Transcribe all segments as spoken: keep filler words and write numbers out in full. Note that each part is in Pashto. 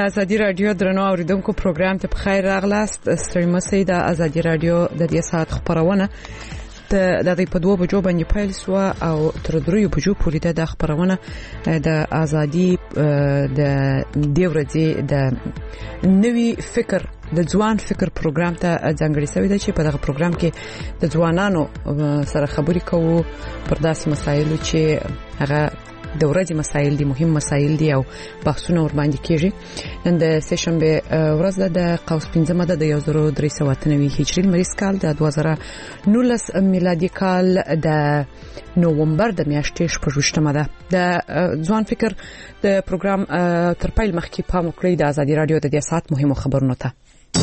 ازادي رادیو درنو اوریدونکو پروګرام ته بخیر راغلاست. ستړي مسئ د ازادي رادیو د دې ساعت خبرونه د دې په دوه بجو باندې پیل شو او تر دریو بجو پورې د خبرونه د ازادي د دې ورځې د نوي فکر د ځوان فکر پروګرام ته ځانګړی شوی دی چې په دغه پروګرام کې د ځوانانو سره خبرې کوو پر داسې مسایلو چې هغه د ورځې مسایل دي، مهم مسایل دي او بحثونه ور باندې کیږي. نن د سهشنبه ورځ ده د قوس پنځمه ده د یو زر درې سوه اته نوي هجري لمریز کال د دوه زره نولس میلادي کال د نوومبر د میاشتې شپږویشتمه ده. د ځوان فکر د پروګرام تر پیل مخکې پام وکړئ د ازادي رادیو د دې ساعت مهمو خبرونو ته.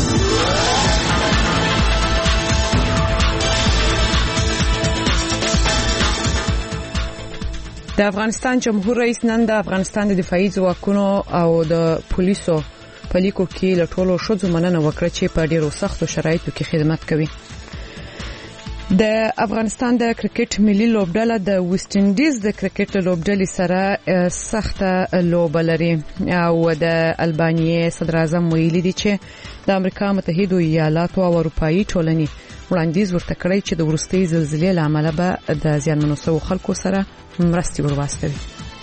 د افغانستان جمهور رئیس نن د افغانستان د دفاعي ځواکونو او د پولیسو په لیکو کې له ټولو ښځو مننه وکړه چې په ډیرو سختو شرایطو کې خدمت کوي. د افغانستان د کرکټ ملي لوبډله د ویسټ انډیز د کرکټ لوبډلې سره سخته لوبه لري او د البانیې صدر اعظم ویلي دي چې د امریکا متحده ایالاتو او اروپאי ټولنې وړاندیز ورته کړی چې د ورستۍ زلزلې له امله به د زیانمنو شوو خلکو سره مرستې ورواستوي.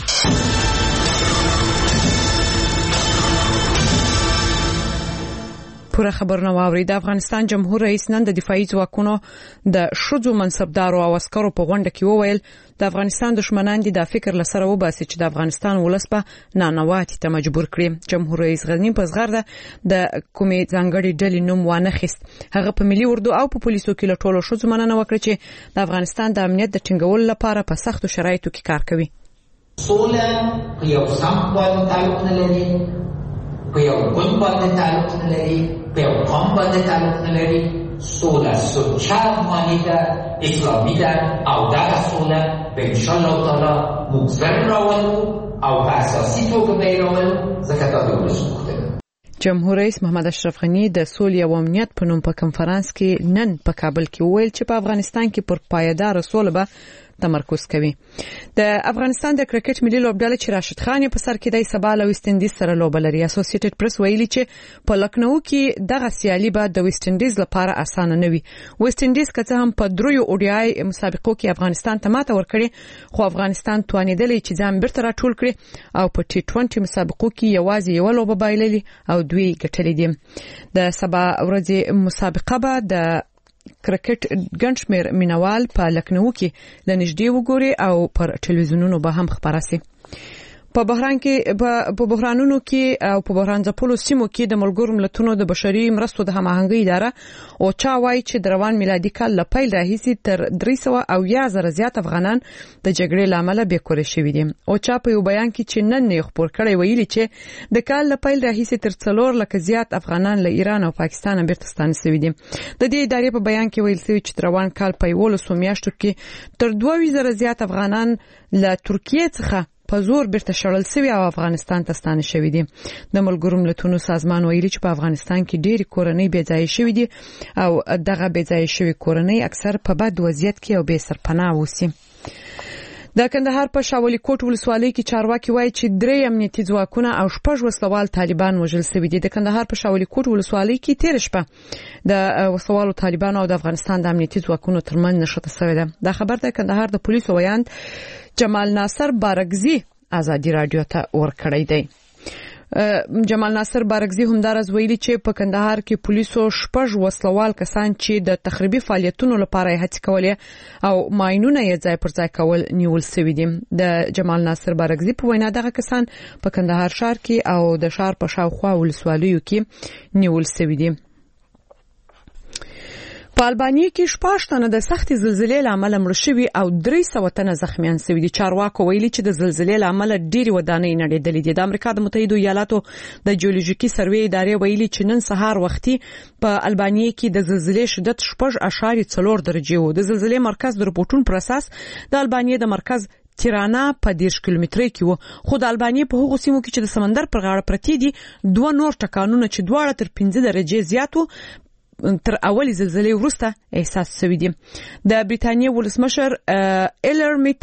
پوره خبرونه واوري. د افغانستان جمهور رئیس نن د دفاعي ځواکونو د شذو منصبدارو او عسکرو په غونډه کې وویل د افغانستان دشمنان دي د فکر لسره وباسي چې د افغانستان ولس په نانواتي ته مجبور کړي. جمهور رئیس غنی په زغرده د کومې ځانګړي ډلې نوم وانه خست. هغه په ملي اردو او په پولیسو کې له ټولو شذو مننه وکړه چې د افغانستان د امنیت د ټینګولو لپاره په سختو شرایطو کې کار کوي. سوله یو سم باندې تعلق نه لري، په یو ګوند باندې تعلق نه لري، په یو قوم باندې تعلق نه لري. سوله سوچه مانی ده، اسلامی ده او دا سوله به انشاءالله تعالی مگذر راولو او په اساسی توګه به راولو ځکه دا د ولس غوښتنه ده. جمهور رئیس محمد اشرف غنی د سولې او امنیت په نوم په کنفرانس کې نن په کابل کې وویل چې په افغانستان کې پر پایدار سوله به تمرکز کوي. د افغانستان د کرکټ ملي لوبډله چې راشد خان په سر کې د سبا له ویسټ انډیز سره لوبه لري. اسوسییټډ پریس ویلي چې په لکنو کې دغه سیالي به د ویسټ انډیز لپاره اسانه نه وي. ویسټ انډیز که څه هم په دریو اوډیای مسابقو کې افغانستان ته ماته ورکړي، خو افغانستان توانیدلی چې ځان بیرته راټول کړي او په ټي ټوئنټي مسابقو کې یوازې یو لوبه بایللې او دوی ګټلې دي. د سبا ورځې مسابقه به د کرکټ ګنشمیر مینوال په لکنو کې لنږدې وګوري او پر ټلویزیونونو به هم خبره سي. په بحران کې په بحرانونو کې او په بحران ځپلو سیمو کې د ملګرو ملتونو د بشري مرستو د هماهنګۍ اداره او چا وایي چې د روان میلادي کال له پیل راهیسې تر درې سوه او یا زره زیات افغانان د جګړې له امله بېکوره شوي دي. او چا په یو بیان کې چې نن یې خپور کړی ویلي چې د کال له پیل راهیسې تر څلور لکه زیات افغانان له ایران او پاکستان بیرته ستانه شوي دي. د دې ادارې په بیان کې ویل شوی چې د روان کال په یولسو میاشتو کې تر دوه زره زیات افغانان له ترکیې څخه په زور بیرته شړل شوي او افغانستان ته ستانه شوي دي. د ملګرو ملتونو سازمان ویلي چې په افغانستان کې ډېری کورنۍ بې ځایه شوي دي او دغه بې ځایه شوي کورنۍ اکثر په بد وضعیت کې او بې سرپناه اوسي. د کندهار په شاولي کوټ ولسوالۍ کې چارواکي وایي چې درې امنیتي ځواکونه او شپږ وسلوال طالبان وژل شوي دي. د کندهار په شاولي کوټ ولسوالۍ کې تیر شپه د وسلوالو طالبانو او د افغانستان د امنیتي ځواکونو ترمنځ نښته شوې ده. دا خبر د کندهار د پولیسو ویاند جمال ناصر بارګزي ازادي رادیو ته ورکړی دی. جمال ناصر بارګزي همدارز ویلي چې په کندهار کې پولیسو شپږ وسلوال کسان چې د تخریبي فعالیتونو لپاره هڅې کولې او ماینونه یې ځای پر ځای کول نیول شوي دي. د جمال ناصر بارګزي په وینا دغه کسان په کندهار ښار کې او د ښار په شاوخوا ولسوالیو کې نیول شوي دي. په البانیې کې شپږ تنه د سختې زلزلې له امله مړه شوي او درې سوه تنه زخمیان شوي دي. چارواکو ویلي چې د زلزلې له امله ډېرې ودانۍ نړېدلې دي. د امریکا د متحده ایالاتو د جیولوژیکي سروې ادارې ویلي چې نن سهار وختي په البانیې کې د زلزلې شدت شپږ اعشاریه څلور درجې و. د زلزلې مرکز د رپورټونو پر اساس د البانیې د مرکز تیرانا په دېرش کیلومترۍ کې و، خو د البانیې په هغو سیمو کې چې د سمندر پر غاړه پرتې دي دوه نور ټکانونه چې دواړه تر پنځه درجې زیات و تر اولی زلزلې وروسته احساس شوي دي. د بریتانیا ولسمشر ایلرمیتا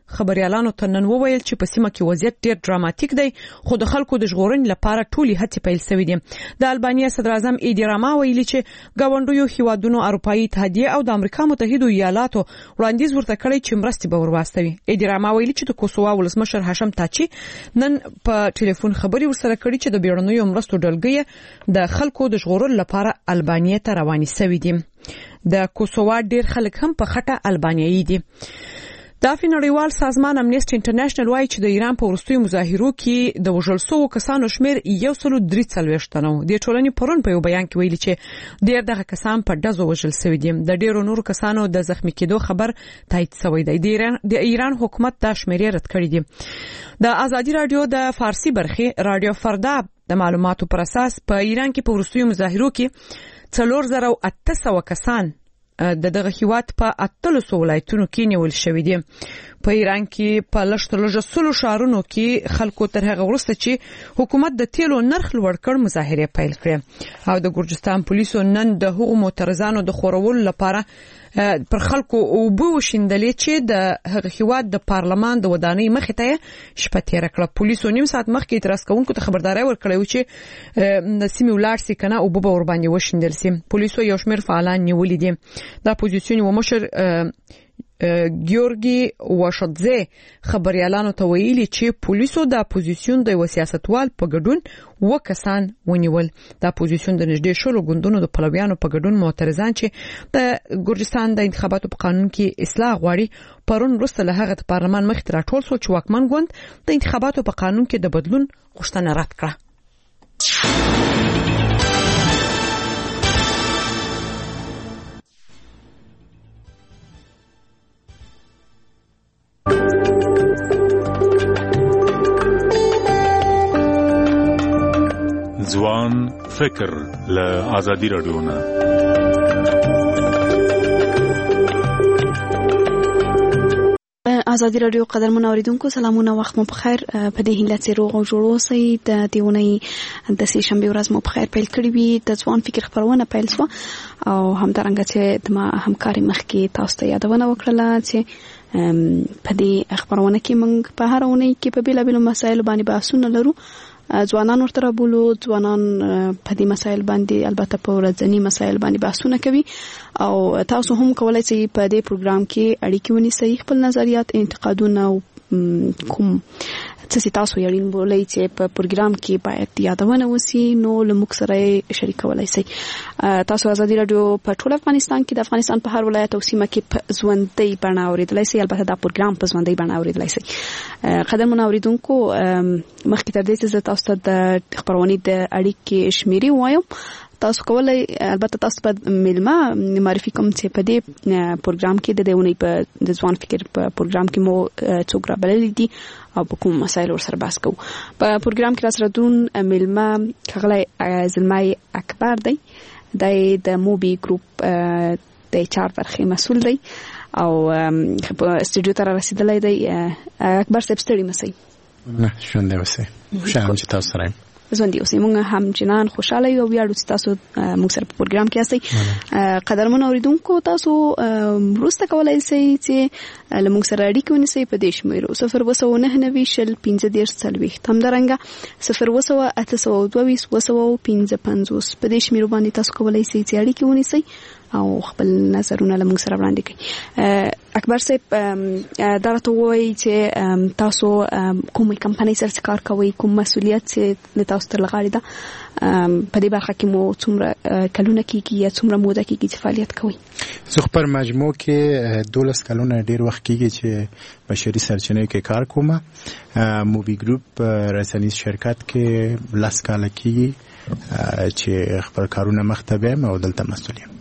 خبريالانو ته نن وویل چې په سیمه کې وضعیت ډیر ډراماتیک دی خو د خلکو د ژغورنې لپاره ټولي هڅې پیل شوې دي د البانیا صدر اعظم ایدی راما ویلي چې ګاونډیو هیوادونو اروپאי اتحادیه او د امریکا متحده ایالاتو وړاندیز ورته کړی چې مرستې به ورواستوي ایدی راما ویلي چې د کوسووا ولسمشر هاشم تاچی نن په ټلیفون خبري ورسره کړي چې د بیړنیو مرستو ډلګي د خلکو د ژغورلو لپاره البانیا ته روانې شوې دي د کوسووا ډیر خلک هم په خټه البانیایي دي د نړیوال سازمان امنیسټي انټرنیشنل وايي چې د ایران په وروستیو مظاهرو کې د وژل شوو کسانو شمیر یو سل درې څلوېښت تنو د ټولنې پرون په یو بیان کې ویلي چې ډیر دغه کسان په ډزو وژل شوي دي د ډیرو نورو کسانو د زخمی کېدو خبر تایید شوی دی د ایران د ایران حکومت دا شمیر رد کړی دی د ازادي رادیو د فارسی برخه رادیو فردا د معلوماتو پر اساس په ایران کې په وروستیو مظاهرو کې څلور زره او اته سوه کسان د دغه هیواد په اتلسو ولایتونو کې نیول شوی دي په ایران کې په لږ لږ سلو شهرونو کې خلکو تر هغه وروسته چې حکومت د تیلو نرخ لوړ کړ مظاهره پیل کړې او د ګورجستان پولیسو نن د هغو معترضانو د خورولو لپاره پر خلکو او بو شیندلې چې د هغه هیواد د پارلمان د ودانۍ مخې ته شپه تیر کړه پولیسو نیم ساعت مخکې اعتراض کوونکو ته خبرداري ورکړې و چې نسیمه ولار سي کنه او بو ور باندې وشیندل سي پولیسو یو شمېر فعالان نیولې دي د اپوزیسیون و مشر ګیورګي واشدزه خبريالانو ته ویلي چې پولیسو د اپوزیسیون د سیاستوال په ګډون وکسان ونیول د اپوزیسیون د نږدې شلو ګوندونو د پلویانو په ګډون معترضان چې د ګورجستان د انتخاباتو په قانون کې اصلاح غواړي پرون وروسته له هغه پارلمان مخ ته راټول شو چې واکمن ګوند د انتخاباتو په قانون کې د بدلون غوښتنه رد کړه ځوان فکر له ازادي رادیو نه ازادي رادیو قدرمن اوریدونکو سلامونه وخت مو بخیر په دې هیله چې روغ او جوړ اوسئ د دیونی د سې شنبه ورځ مو بخیر پیل کړی وي د ځوان فکر خبرونه پیل شو او همدارنګه چې د ما همکاري مخکې تاسو ته یادونه وکړه چې په دې خبرونه کې موږ په هر اونۍ کې په بیلابیلو مسایلو باندې بحثونه لرو ځوانان ورته بولو ځوانان په دې مسایل باندې البته په ورځنی مسایل باندې بحثونه کوي او تاسو هم کولای شئ په دې پروګرام کې اړیکې ونیسئ خپل نظریات انتقادونه کوم څه تاسو یې بولئ چې په پروګرام کې باید یادونه وسی نو لموږ سره شریکولای شئ تاسو ازادي رادیو په ټول افغانستان کې د افغانستان په هر ولایت او سیمه کې په ژوندۍ بڼه اوریدلای شئ البته دا پروګرام په ژوندۍ بڼه اوریدلای شئ قدرمن اوریدونکو مخکې تر دې چې تاسو ته د خبرونې د اړیکې شمیرې وایم تاسو کولای البته تاسو په ملما معرفي کوم چې په دې پروګرام کې د دیونی په د ځوان فکر په پروګرام کې مو څوک را بلل دي او په کوم مسایل سره بحث کوو په پروګرام کې راسره دون ملما کغلای زلمای اکبر دی د موبي ګروپ د چار برخه مسول دی او په استودیو ته رسیدلی دی اکبر صاحب ستړي مسئ نه ژوندی اوسئ خوشحاله چې تاسو سره یم ژوندی اوسئ موږ هم جنان خوشاله یو ویاړو چې تاسو موږ سره په پروګرام کې یاستئ قدرمن اوریدونکو تاسو وروسته کولای شئ چې له موږ سره اړیکه ونیسئ په دې شمیرو صفر اووه سوه نهه نوي شل پنځه دېرش څلوېښت همدارنګه صفر اووه سوه اته سوه دوه ویشت اووه سوه پنځه پنځوس په دې شمیرو باندې تاسو کولای شئ چې اړیکه ونیسئ او خپل نظرونه له موږ سره وړاندې کړئ اکبر صاحب دا راته ووایي چې تاسو کومې کمپنۍ سره کار کوئ کوم مسؤلیت چې له تاسو تر لغاړې ده په دې برخه کې مو څومره کلونه کېږي یا څومره موده کېږي چې فعالیت کوئ زه په مجموع کې دولس کلونه ډېر وخت کېږي چې بشري سرچینو کې کار کوم موبي ګروپ رسنیز شرکت کې لس کاله کېږي چې خپل کارونه مخ ته بیایم او دلته مسؤل یم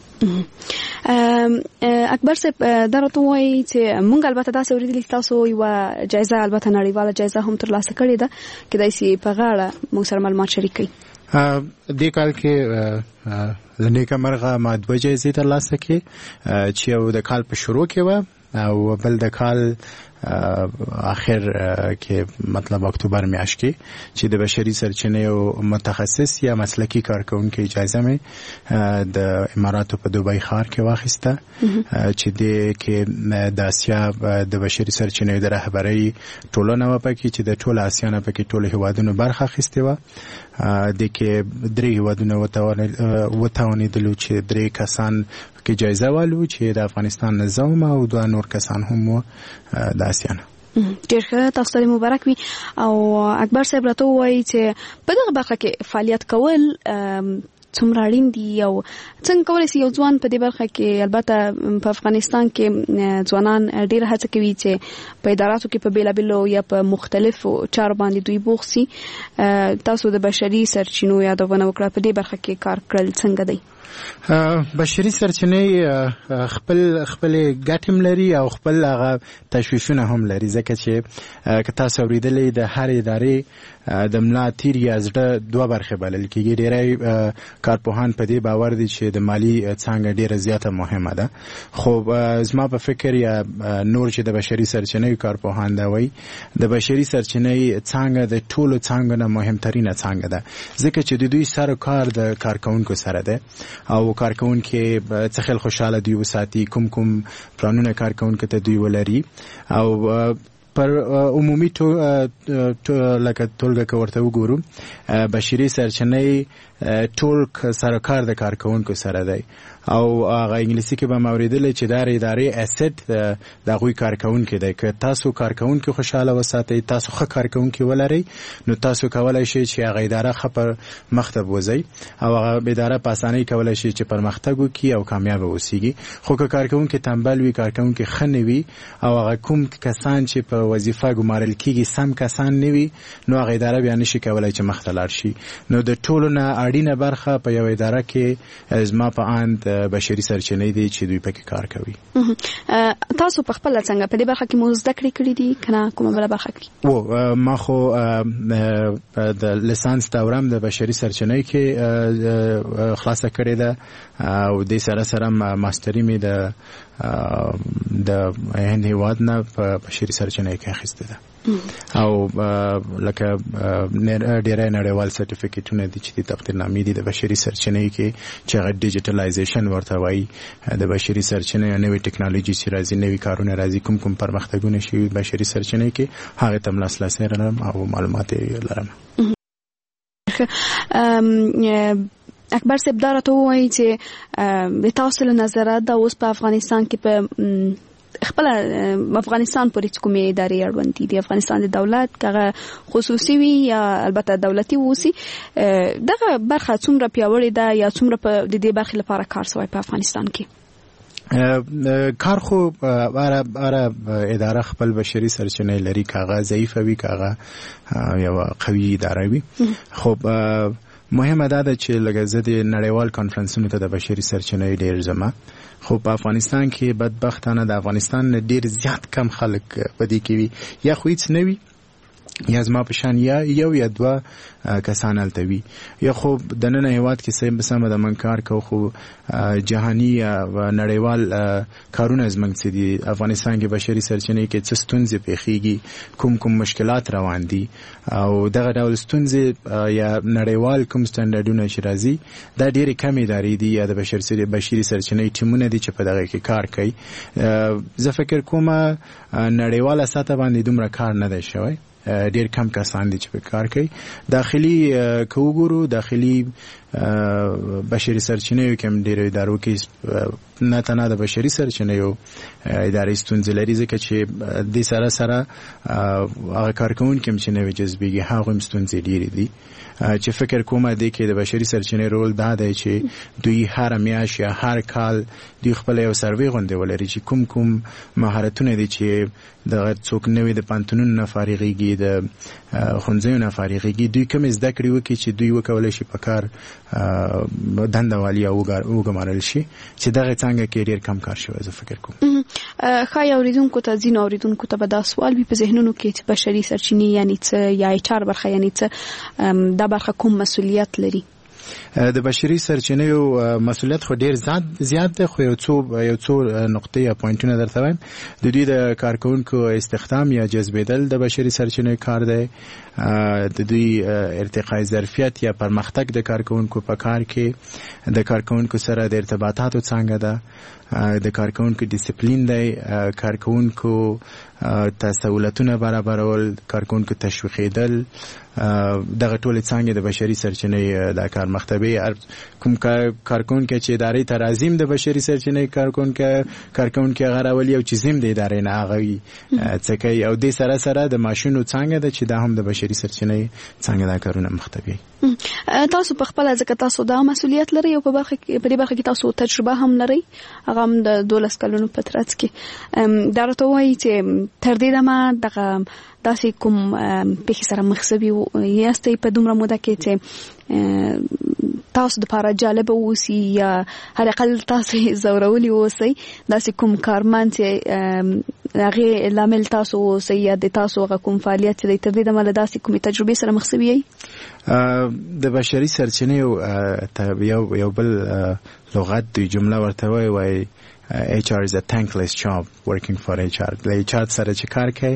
اکبر صاحب دا راته وایي چې موږ البته دا اوریدلي تاسو یو جایزه البته نړیواله جایزه هم ترلاسه کړې ده کېدای شي په غاړه موږ سره معلومات شریک کړئ دې کال کې لنیکه مرغه ما دوه جایزې ترلاسه کړې چې یو د کال په شروع کې و او بل د کال اخر کې مطلب اکتوبر میاشت کې چې د بشري سرچینې او متخصص یا مسلکی کارکونکو اجازه مې د اماراتو په دوبۍ ښار کې واخیسته چې د کې د اسیا د بشري سرچینې د رهبرۍ ټولنه و پکې چې د ټول اسیا نه پکې ټول هیوادونو برخه اخیستې و د کې درې هیوادونو وتاونېدلو چې درې کسان کې جایزه والو چې د افغانستان نظام او دوه نور کسان هم د اسیا نه. ډېر ښه، تاسو ته مبارک وي. او اکبر صاحب راته وایي چې په دغه برخه کې فعالیت کول څومره اړین دي او څنګه کولی شي یو ځوان په دې برخه کې، البته په افغانستان کې ځوانان ډېر هڅه کوي چې په اداراتو کې په بیلابیلو یا په مختلفو چارو باندې دوی بوخت سي. تاسو د بشري سرچینو یادونه وکړه، په دې برخه کې کار کړل څنګه دی؟ بشري سرچینې خپل خپل ګټم لري او خپل هغه تشویشونه هم لري، ځکه چې که تاسو اوریدلې د هر ادارې د ملا تیر یا زړه دوه برخې بلل کېږي. ډېری کارپوهان په دې باور دي چې د مالی څانګه ډېره زیاته مهمه ده، خو زما په فکر یا نور چې د بشري سرچینې کارپوهان دا وایي د بشري سرچینې څانګه د ټولو څانګو نه مهمترینه څانګه ده، ځکه چې د دوی سره کار د کارکونکو سره ده او کارکونکو څه خل خوشاله دی وساتي، کوم کوم پلانونه کارکونکو ته دوی ولري او پر عمومي تو لکه ټولګه کې ورته وګورو بشري سرچینې ټول سره کار د کارکونکو سره دی او هغه انګلیسي کې به موریدل چې دار ادارې اسید د غوي کارکونکو دی. که تاسو کارکونکو خوشاله وساتئ، تاسو ښه کارکونکو ولرئ، نو تاسو کولای شئ چې هغه اداره خپل مخته وځي او هغه اداره په اسانۍ کولای شي چې پرمختګ وکړي او کامیاب اوسيږي. خو که کارکونکو تنبل وي، کارکونکو خنه وي او هغه کوم کسان چې په وظیفه ګمارل کیږي سم کسان نه وي، نو هغه اداره بیا نشي کولای چې مخته لاړ شي. نو د ټولو نه اړینه برخه په یو اداره کې زما په اند بشري سرچینې دي چې دوی پکې کار کوي. تاسو په خپل څنګه په دې برخه کې مو زده کړې کړې دي کنه کومه بل برخه کې؟ او ما خو د لیسانس دورم د بشري سرچینې کې خلاصه کړې ده او د سره سره ماستری می د د هند هیواد نه په بشري سرچینې کې اخیسته ده او لکه ډیره نړیوال سرټیفیکټونه دي چې د تقدیرنامې دي د بشري سرچینې کې چې هغه ډیجیټلایزیشن ورته وایي. د بشري سرچینې نوې ټیکنالوژي چې راځي، نوې کارونه راځي، کوم کوم پرمختګونه شوي بشري سرچینې کې، هغه ته لاسرسی لرم او معلومات لرم. اکبر صاحب دا راته وایي چې د تاسو له نظره دا اوس په افغانستان کې په خپل افغانستان پورې کومې ادارې اړوند دي، د افغانستان د دولت هغه خصوصي وي یا البته دولتي ووسي، دغه برخه څومره پیاوړې ده یا څومره په د دې برخې لپاره کار شوی په افغانستان کې؟ کار خو اره اره اداره خپل بشري سرچینې لري، کاغه ضعیف وي، کاغه یو قوي اداره وي. خو مهمه ده چې لکه زه د نړیوال کانفرنسونو ته د بشري سرچینې ډېر زما، خو په افغانستان کې بدبختانه د افغانستان ډېر زیات کم خلک په دې کې وي، یا خو هیڅ نه وي یا زما په شان یا یو یا دوه کسان هلته وي، یا خو د نن هیواد کې سم سم د من کار کو خو جهاني او نړیوال کارونه زمنګ سي دي. افغانستان کې بشري سرچینې کې څه ستونزې پیښیږي، کوم کوم مشکلات روان دي او دغه ډول ستونزې یا نړیوال کوم سټانډرډونه چې راځي دا ډېرې کمې ادارې دي یا د بشري بشري سرچینې ټیمونه دي چې په دغه کې کار کوي. زه فکر کوم نړیواله سطح باندې دومره کار نه دی شوی، ډېر کم کسان دي چې په کار کوي. داخلي که وګورو داخلي بشري سرچینې کوم ډېر ادارو کې نه تنه د بشري سرچینې ادارې ستونزې لري، ځکه چې د سره سره هغه کارکونکي چې نوې جذبېږي هغه هم ستونزې ډېرې دي چې فکر کوم دی کې د بشري سرچینې رول دا دی چې دوی هر میاشت یا هر کال دوی خپل یو سروې غونډې ولري چې کوم کوم مهارتونه دي چې د څوک نوې د پانتونونو نه فارغېږي، د ښوونځیو نه فارغېږي، دوی کوم زده کړې وکړي چې دوی وکولی شي په کار دنده والي او وګمارل شي، چې دغه څنګه کې ډېر کم کار شوی. زه فکر کوم ښایي اورېدونکو ته ځینو اورېدونکو ته به دا سوال وي په ذهنونو کې چې بشري سرچینې یعنې څه یا اچ آر برخه یعنې څه، دا برخه کوم مسؤلیت لري؟ د بشري سرچینو مسولیت خو ډیر زیات دی، خو یو څو یو څو نقطې یا پوینټونه درته وایم. د دوی د کارکونکو استخدام یا جذبېدل د بشري سرچینو کار دی. د دوی ارتقای ظرفیت یا پرمختګ د کارکونکو په کار کې، د کارکونکو سره د ارتباطاتو څنګه ده، د کارکونکو ډیسپلین دی، کارکونکو ته سہولتونه برابرول، کارکونکو تشویقېدل، دغه ټولې څانګې د بشري سرچینې د کار مکتبې کوم کارکونکو چې ادارې ته راځي د بشري سرچینې کارکونکو کارکونکو هغه راولي او چې زم د ادارې نه هغه وي څه کوي، او دې سره سره د ماشینو څانګه ده چې دا هم د بشري سرچینې څانګه د کارونه مکتبې. تاسو په خپل ځکه تاسو دا مسؤلیت لري او په برخه په دې برخه کې تاسو تجربه هم لري، هغه هم د دولس کلونو په ترڅ کې دا راته وایي چې تر دې دمه دغه داسې کوم پیښې سره مخ شوي یاستئ په دومره موده کې چې تاسو د لپاره جالبه اوسي یا هر اقل تاسو زورولي اوسئ، داسې کوم کارمن چې هغه لامل تاسو اوسئ یا د تاسو هغه کوم فعالیت چې تر دې دمه له داسې کومې تجربې سره مخ شوي یئ؟ د بشري سرچینې یو یو بل لغت دی جمله ورته وایي H R is a thankless job working for H R. د H R سره چې کار کوي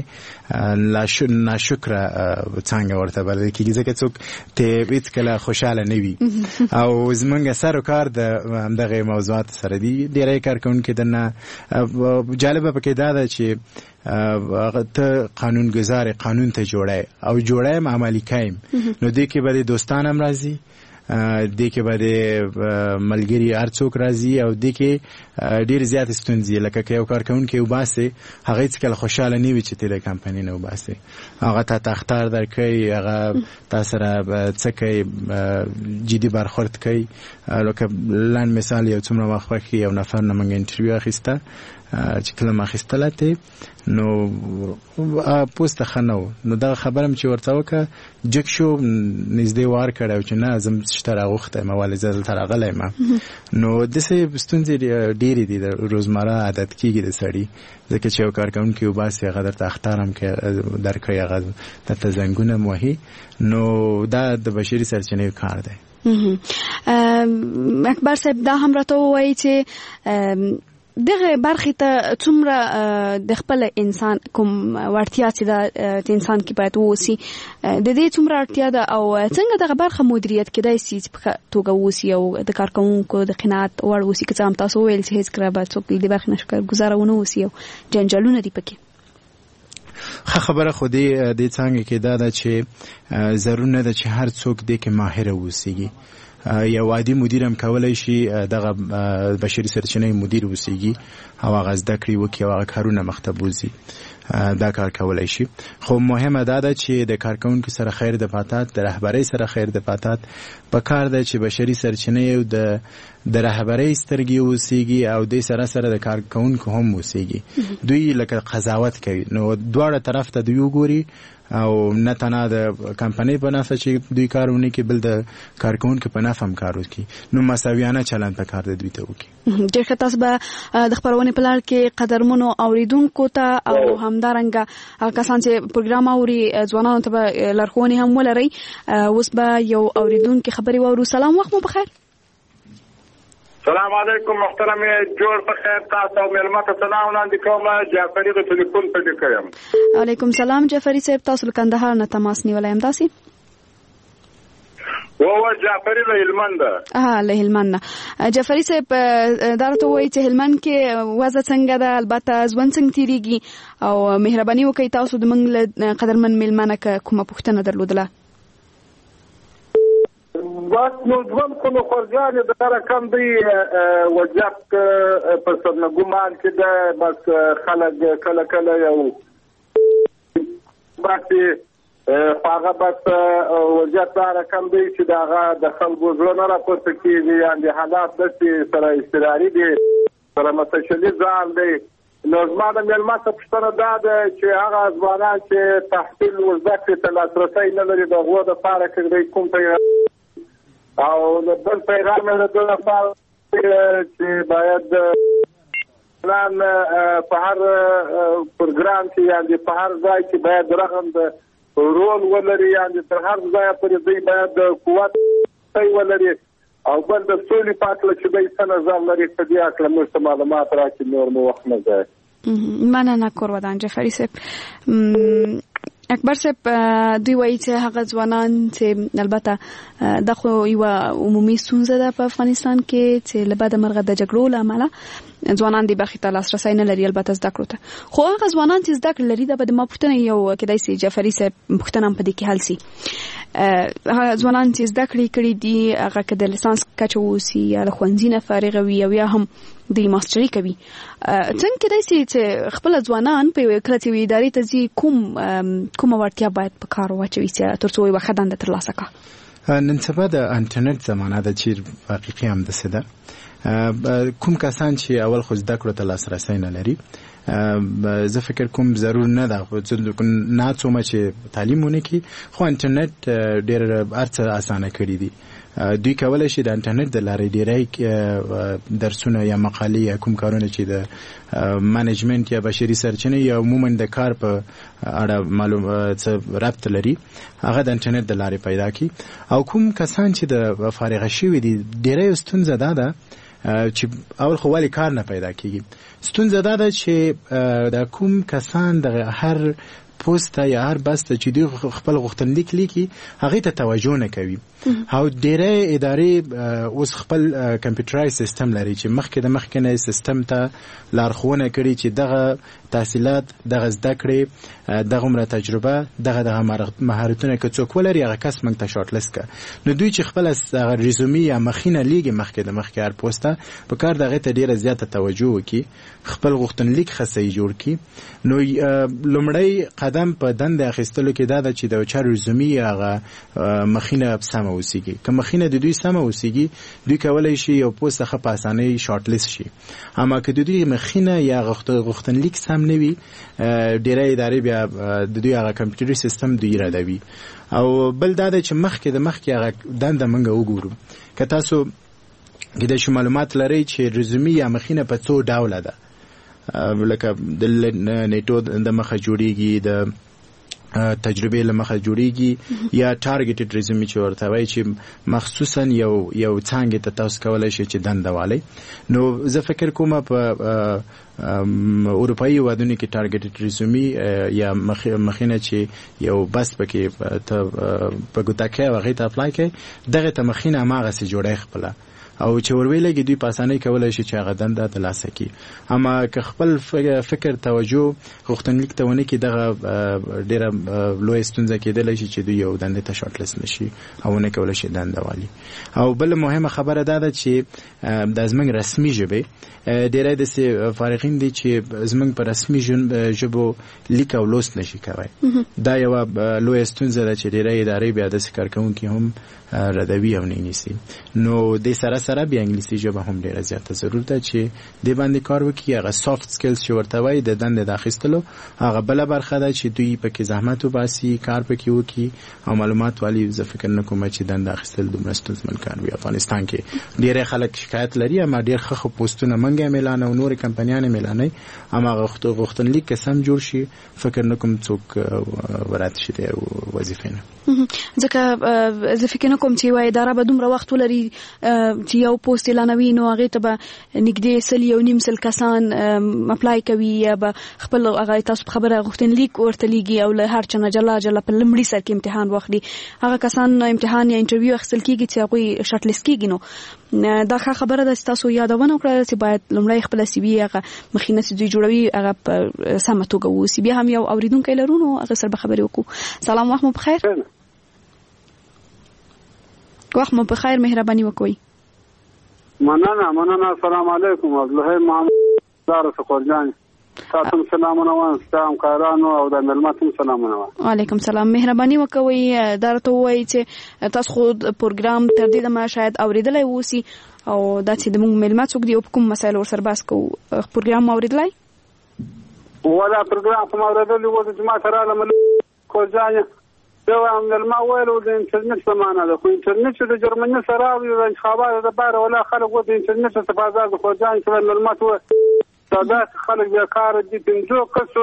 ناشکره څنګه ورته بلل کېږي ځکه څوک ته هیڅ کله خوشاله نه وي او زمونږ سر و کار د همدغه موضوعات سره دي. ډېری کارکوونکي دنه جالبه پکې دا ده چې ته قانون گذار قانون ته جوړای او جوړایم عملی کایم، نو دې کې به دوستان هم راځي، دې کې به د ملګري هر څوک راځي او دې کې ډېر زیات ستونزې لکه که یو کارکوونکی وباسي هغه هېڅکله خوشحاله نه وي چې ته د کمپنۍ نه وباسي، هغه تا ته اخطار درکوي، هغه تا سره څه کوي، جدي برخورد کوي. لکه لنډ مثال یو څومره وخت مخکې یو نفر نه موږ انټرویو اخیسته چې کله ما اخیستله ته نو پوسته ښه نه و، نو دغه خبره م چې ورته وکړه جګ شو نږدې وار کړی او چې نه زه شته راغوښتی یم ولې زه دلته راغلی یم. نو داسې ستونزې ډېرې دي، د روزمره عادت کېږي د سړي، ځکه چې یو کارکوونکی وباسي هغه درته اخطار هم درکوي، هغه درته زنګونه هم وهي، نو دا د بشري سرچینې کار دی. اکبر صاحب دا هم راته ووایي چې دغه برخې ته څومره د خپل انسان کوم وړتیا چې د انسان کې باید ووسي، د دې څومره اړتیا ده او څنګه دغه برخه مدیریت کېدای شي چې په توګه ووسي او د کارکوونکو د قناعت وړ ووسي، که څه هم تاسو وویل چې هېڅکله به څوک د دې برخې نه شکرګزاره ونه اوسي او جنجالونه دي پکې. ښه خبره خو دې دې څانګه کې دا ده چې ضرور نه ده چې هر څوک دې کې ماهر اوسیږي. یو عادي مدیر هم کولای شي دغه بشري سرچینې مدیر اوسیږي او هغه زده کړې وکړي او هغه کارونه مخته بوځي، دا کار کولای شي. خو مهمه دا ده چې د کارکوونکو سره خیر د پاتات، د رهبرۍ سره خیر د پاتات په کار ده چې بشري سرچینې د د رهبرۍ سترګې اوسیږي او د سره سره د کارکوونکو هم اوسیږي. دوی لکه قضاوت کوي، نو دواړه طرف ته دوی وګوري او نه تنها د کمپنۍ په نفع چې دوی کارونه کوي بل د کارکوونکو په نفع هم کار وکړي، نو مساویانه چلند په کار د دوی ته وکړي. ډېر ښه، تاسو به د خپرونې په لړ کې قدرمنو اوریدونکو ته او همدارنګه هغه کسان چې پروګرام اوري ځوانانو ته به لارښوونې هم ولرئ. اوس به یو اوریدونکي خبرې واورو. سلام، وخت مو بخیر. سلام علیکم محترم جوړ بخیر، تاسو مېلمه ته سلام وړاندې کوم. جعفري د ټلیفون په دې کوم. علیکم سلام جعفري صاحب، تاسو له کندهار نه تماس نیولی یم داسې؟ وو جعفري له هلمند. اه له هلمند. جعفري صاحب دا راته وایي چې هلمند کې وضع څنګه ده، البته ژوند څنګه تیریږي، او مهرباني وکړئ تاسو د موږ له قدرمن مېلمانه که کومه پوښتنه درلودله. بس نو ژوند خو نو خورګانې د رقم دی، وضعیت په سرنګومان کې ده، بس خلک کله کله یو باسي هغه بس وضعیت دا رقم دی چې د هغه د خلکو زړه نه راپورته کېږي، یعنې حالات داسې سره اضطراري دي، سره متشدد ځان دی. نو زما د مېلمه څه پوښتنه دا ده چې هغه ځوانان چې تحصیل و زده کړې ته لاسرسی نه لري، د هغو دپاره که دوی کوم پیغام او بل پیغام یې د دوی لپاره چې باید پلان په هر پروګرام کې یعنې په هر ځای کې باید رغم د رول ولري، یعنې تر هر ځایه پورې دوی باید قوت پالیسۍ ولري او بل د سولې په هکله چې دی څه نظر لري په دې هکله موږ ته معلومات راکړي، نور مو وخت نه ضایع. مننه کورودان جعفري صاحب. اکبر صاحب دوی وایي چې هغه ځوانان چې البته د خو یو عمومي ستونزه ده په افغانستان کې چې له بعد مرغه د جګړو له امله ځوانان د برخې ته لاسرسی نه لري البته زده کړو ته، خو هغه ځوانان چې زده کړه لري دا به د ما پوښتنه یو کېدای شي جعفري صاحب پوښتنه هم په دې کې حل شي. هغه ځوانان چې زده کړې کړي دي هغه که د لیسانس کچه واوسي یا له ښوونځي نه فارغ وي او یا هم د ماستري کوي، څنګه کېدای شي چې خپل ځوانان په یوه کله چې ادارې ته ځي کوم کومه وړتیا باید په کار واچوي چې تر څو یوه ښه دنده ترلاسه کړي؟ نن سبا د انټرنیټ زمانه ده چې حقیقي همداسې ده. کوم کسان چې اول خو زده کړو ته لاسرسی نه لري، زه فکر کوم ضرور نه ده خو نه څومره چې تعلیم ونه کړي، خو انټرنیټ ډېر هر څه اسانه کړي دي. دوی کولی شي د انټرنیټ د لارې ډېری درسونه یا مقالې یا کوم کارونه چې د منیجمنت یا بشري سرچینې یا عموما د کار په اړه معلوم څه ربط لري هغه د انټرنیټ د لارې پیدا کړي. او کوم کسان چې د فارغه شوي دي ډېری ستونزه دا ده چې اول خو ولې کار نه پیدا کېږي. ستونزه دا ده چې د کوم کسان د هر پوسټ یا هر بست چې دوی خپل غوښتنلیک لیکي هغه ته توجه نه کوي. او ډېرې ادارې اوس خپل کمپیوټرایز سیستم لري چې مخکې د مخکې نه سیستم ته لارښوونه کړي چې دغه تحصیلات، دغه زده کړې، دغه عمره تجربه، دغه دغه مهارتونه که څوک ولري هغه کس موږ ته شارټ لیست کړه. نو دوی چې خپل هغه ریزومي یا مخینه لیږي مخکې د مخکې هر پوسټه په کار دغه ته ډېره زیاته توجه وکړي، خپل غوښتنلیک ښه صحیح جوړ کړي. نو لومړی قدم په دنده اخیستلو کې دا ده چې د چا ریزومي هغه مخینه سمه اوسیږي. که مخینه د دوی سمه اوسیږي دوی کولی شي یو پوسټ ښه په اسانۍ شارټ لیست شي. اما که د دوی مخینه یا غوښتنلیک سم نه وي ډېری ادارې بیا د دوی هغه کمپیوټري سیستم دوی ردوي. او بل دا ده چې مخکې د مخکې هغه دنده موږ وګورو. که تاسو کېدای شي معلومات لرئ چې ریزومي یا مخینه په څو ډوله ده، لکه د نیټو د مخه جوړیږي، د تجربه له مخه جوړیږي، یا ټارګټډ ریزومي چې ورته وایي چې مخصوصا یو یو څانګې ته تاسو کولی شئ چې دنده والی. نو زه فکر کوم په اروپایي هېوادونو کې ټارګټډ ریزومي یا مخینه چې یو بس پکې په ګوته کوي او هغې ته اپلای کوي، دغې ته مخینه هماغسې جوړی خپله او چې ورویلږي دوی په اسانۍ کولی شي چې هغه دنده ترلاسه کړي. اما که خپل فکر توجه غوښتنلیک ته ونه کړي دغه ډېره لویه ستونزه کېدلی شي چې دوی یو دندې ته شارټ لیست نه شي او ونه کولی شي دنده والي. او بله مهمه خبره دا ده چې د زموږ رسمي ژبې ډېری داسې فارغین دي چې زموږ په رسمي ژبو لیک او لوست نشي کوی. دا یوه لویه ستونزه ده چې ډېری ادارې بیا داسې کارکوونکي هم ردوي او نه نیسي. نو د سره سره بیا انګلیسي ژبه هم ډېره زیاته ضرور ده چې دې باندې کار وکړي. هغه سافت سکلز چې ورته وایي د دندې د اخیستلو هغه بله برخه ده چې دوی پکې زحمت وباسي، کار پکې وکړي او معلومات والي. زه فکر نه کوم چې دنده اخیستل دومره ستونزمن کار وي. افغانستان کې ډېری خلک شکایت لري اما ډېر ښه ښه پوسټونه موږ یې میلانه او نورې کمپنیانې میلانوي، اما غوښتنلیک که سم جوړ شي فکر نه کوم څوک ورات شي د وظیفې نه. ځکه زه فکر نه کوم چې یوه اداره به دومره وخت ولري چې یو پوسټ اعلانوي نو هغې ته به نږدې سل یو نیم سل کسان اپلای کوي یا به خپل هغه تاسو په خبره غوښتنلیک ورته لیږي او له هر چا نه جلا جلا په لومړي سر کې امتحان واخلي. هغه کسان امتحان یا انټرویو اخیستل کېږي چې هغوی شارټ لیست کېږي. نو دا ښه خبره ده چې تاسو یادونه وکړه چې باید لومړی خپله سی وي هغه مخینه چې دوی جوړوي هغه په سمه توګه واوسي. بیا هم یو اورېدونکی لرو نو هغه سره به خبرې وکړو. سلام، وخت مو بخیر. وخت مو بخیر، مهرباني وکړئ. مننه مننه. السلام علیکم. عبدالحی محمد دار سقورجان. تاسو سلامونه وایم ستاسو کارانو او د ملمتو سلامونه وایم. وعلیکم سلام. مهرباني وکوي دا ته وایي چې تاسو خود پروګرام تر دې دمه شاید اوریدلای ووسی او دا چې د موږ ملمت څوک دی او کوم مسایل ورسره بحث کوو. پروګرام اوریدلای ولا پروګرام کوم اوریدلی و د جماعت را لمل کوځانه دا هم لما ویلو د انټرنیټ زمانه ده. خو انټرنیټ د جرمني سره او د انتخابات د بار ولا خلک و د انټرنیټ څخه بازار د کوځان کې ملمت و دا خلک بیا کار دي پنځو کسو.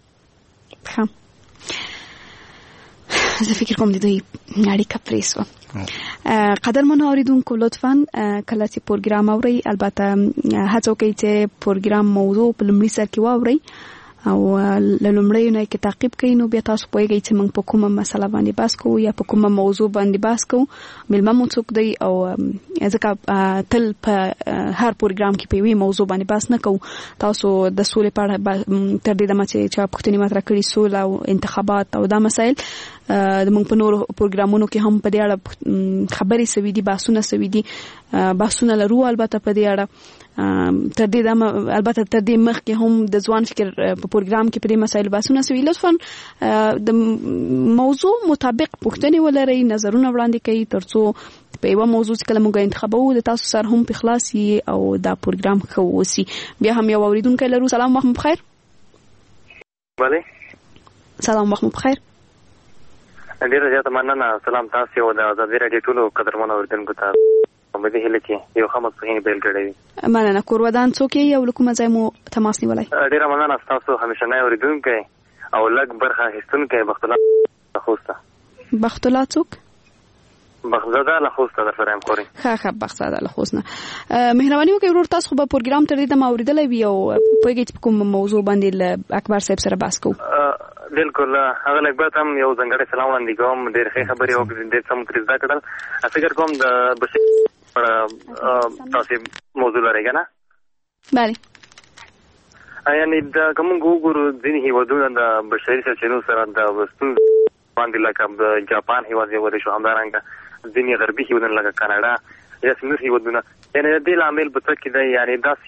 ښه، زه فکر کوم د دوی اړیکه پرې سوه. قدرمن اوریدونکو لطفاً کله چې پروګرام اوري البته هڅه وکړئ چې پروګرام موضوع په لومړي سر کې واورئ او لومړی نه کې تعقیب کړئ نو بیا تاسو پوهیږئ چې موږ په کومه مسله باندې بحث کوو یا په کومه موضوع باندې بحث کوو. ملما مو څوک دی او ځکه تل په هر پروګرام کې په یوې موضوع باندې بحث نه کوو. تاسو د سولې په اړه تر دې دمه چې چا پوښتنې مطرح کړي سوله او انتخابات او دا مسایل د موږ په نورو پروګرامونو کې هم په دې اړه خبرې سوي دي بحثونه سوي دي بحثونه لرو البته په دې اړه تر دې دمه البته تر دې مخکې هم د ځوان فکر په پروګرام کې په دې مسایل بحثونه سوي. لطفا د موضوع مطابق پوښتنې ولرئ نظرونه وړاندې کړئ ترڅو په یو موضوع چې کله موږ انتخابو د تاسو سره هم په خلاصي او دا پروګرام خو وسی. بیا هم یو اوریدونکو لرو. سلام وخت بخیر. بله سلام وخت بخیر. ډیره زیاته مننه. سلام تاسو او د ازادي راډیو ټولو قدرمنو اوریدونکو ته مې هیله کې یو خمس په هین بیل کړی. مننه. کورودان څوک یو لکه مزه مو تماس نیولای. ډیره مننه تاسو همیشه نه اوریدونکو او لږ برخه هستونکو بخت الله خوسته. بخت الله څوک؟ بخزاده له خوسته در سره هم خوري. ښه ښه بخزاده له خوسته. مهرباني وکړئ ورور تاسو په پروګرام تر دې ته اوریدلای وی او پوهیږئ چې کوم موضوع باندې اکبر صاحب سره بحث کوو. بالکل هغه لکه تم یو ځنګړی سلام وړاندې کوم. ډېر ښه خبرې او ډېر سم ترې زده کړل. فکر کوم د بشري تاسو موضوع لرئ که نه؟ بله. یعنې د که موږ وګورو ځینې هېوادونه د بشري سرچینو سره د ستونزو باندې لکه د جاپان هېواد یو دی شو، همدارنګه ځینې غربي هېوادونه لکه کاناډا یا نور هېوادونه. یعنې د دې لامل په څه کې دی؟ یعنې داسې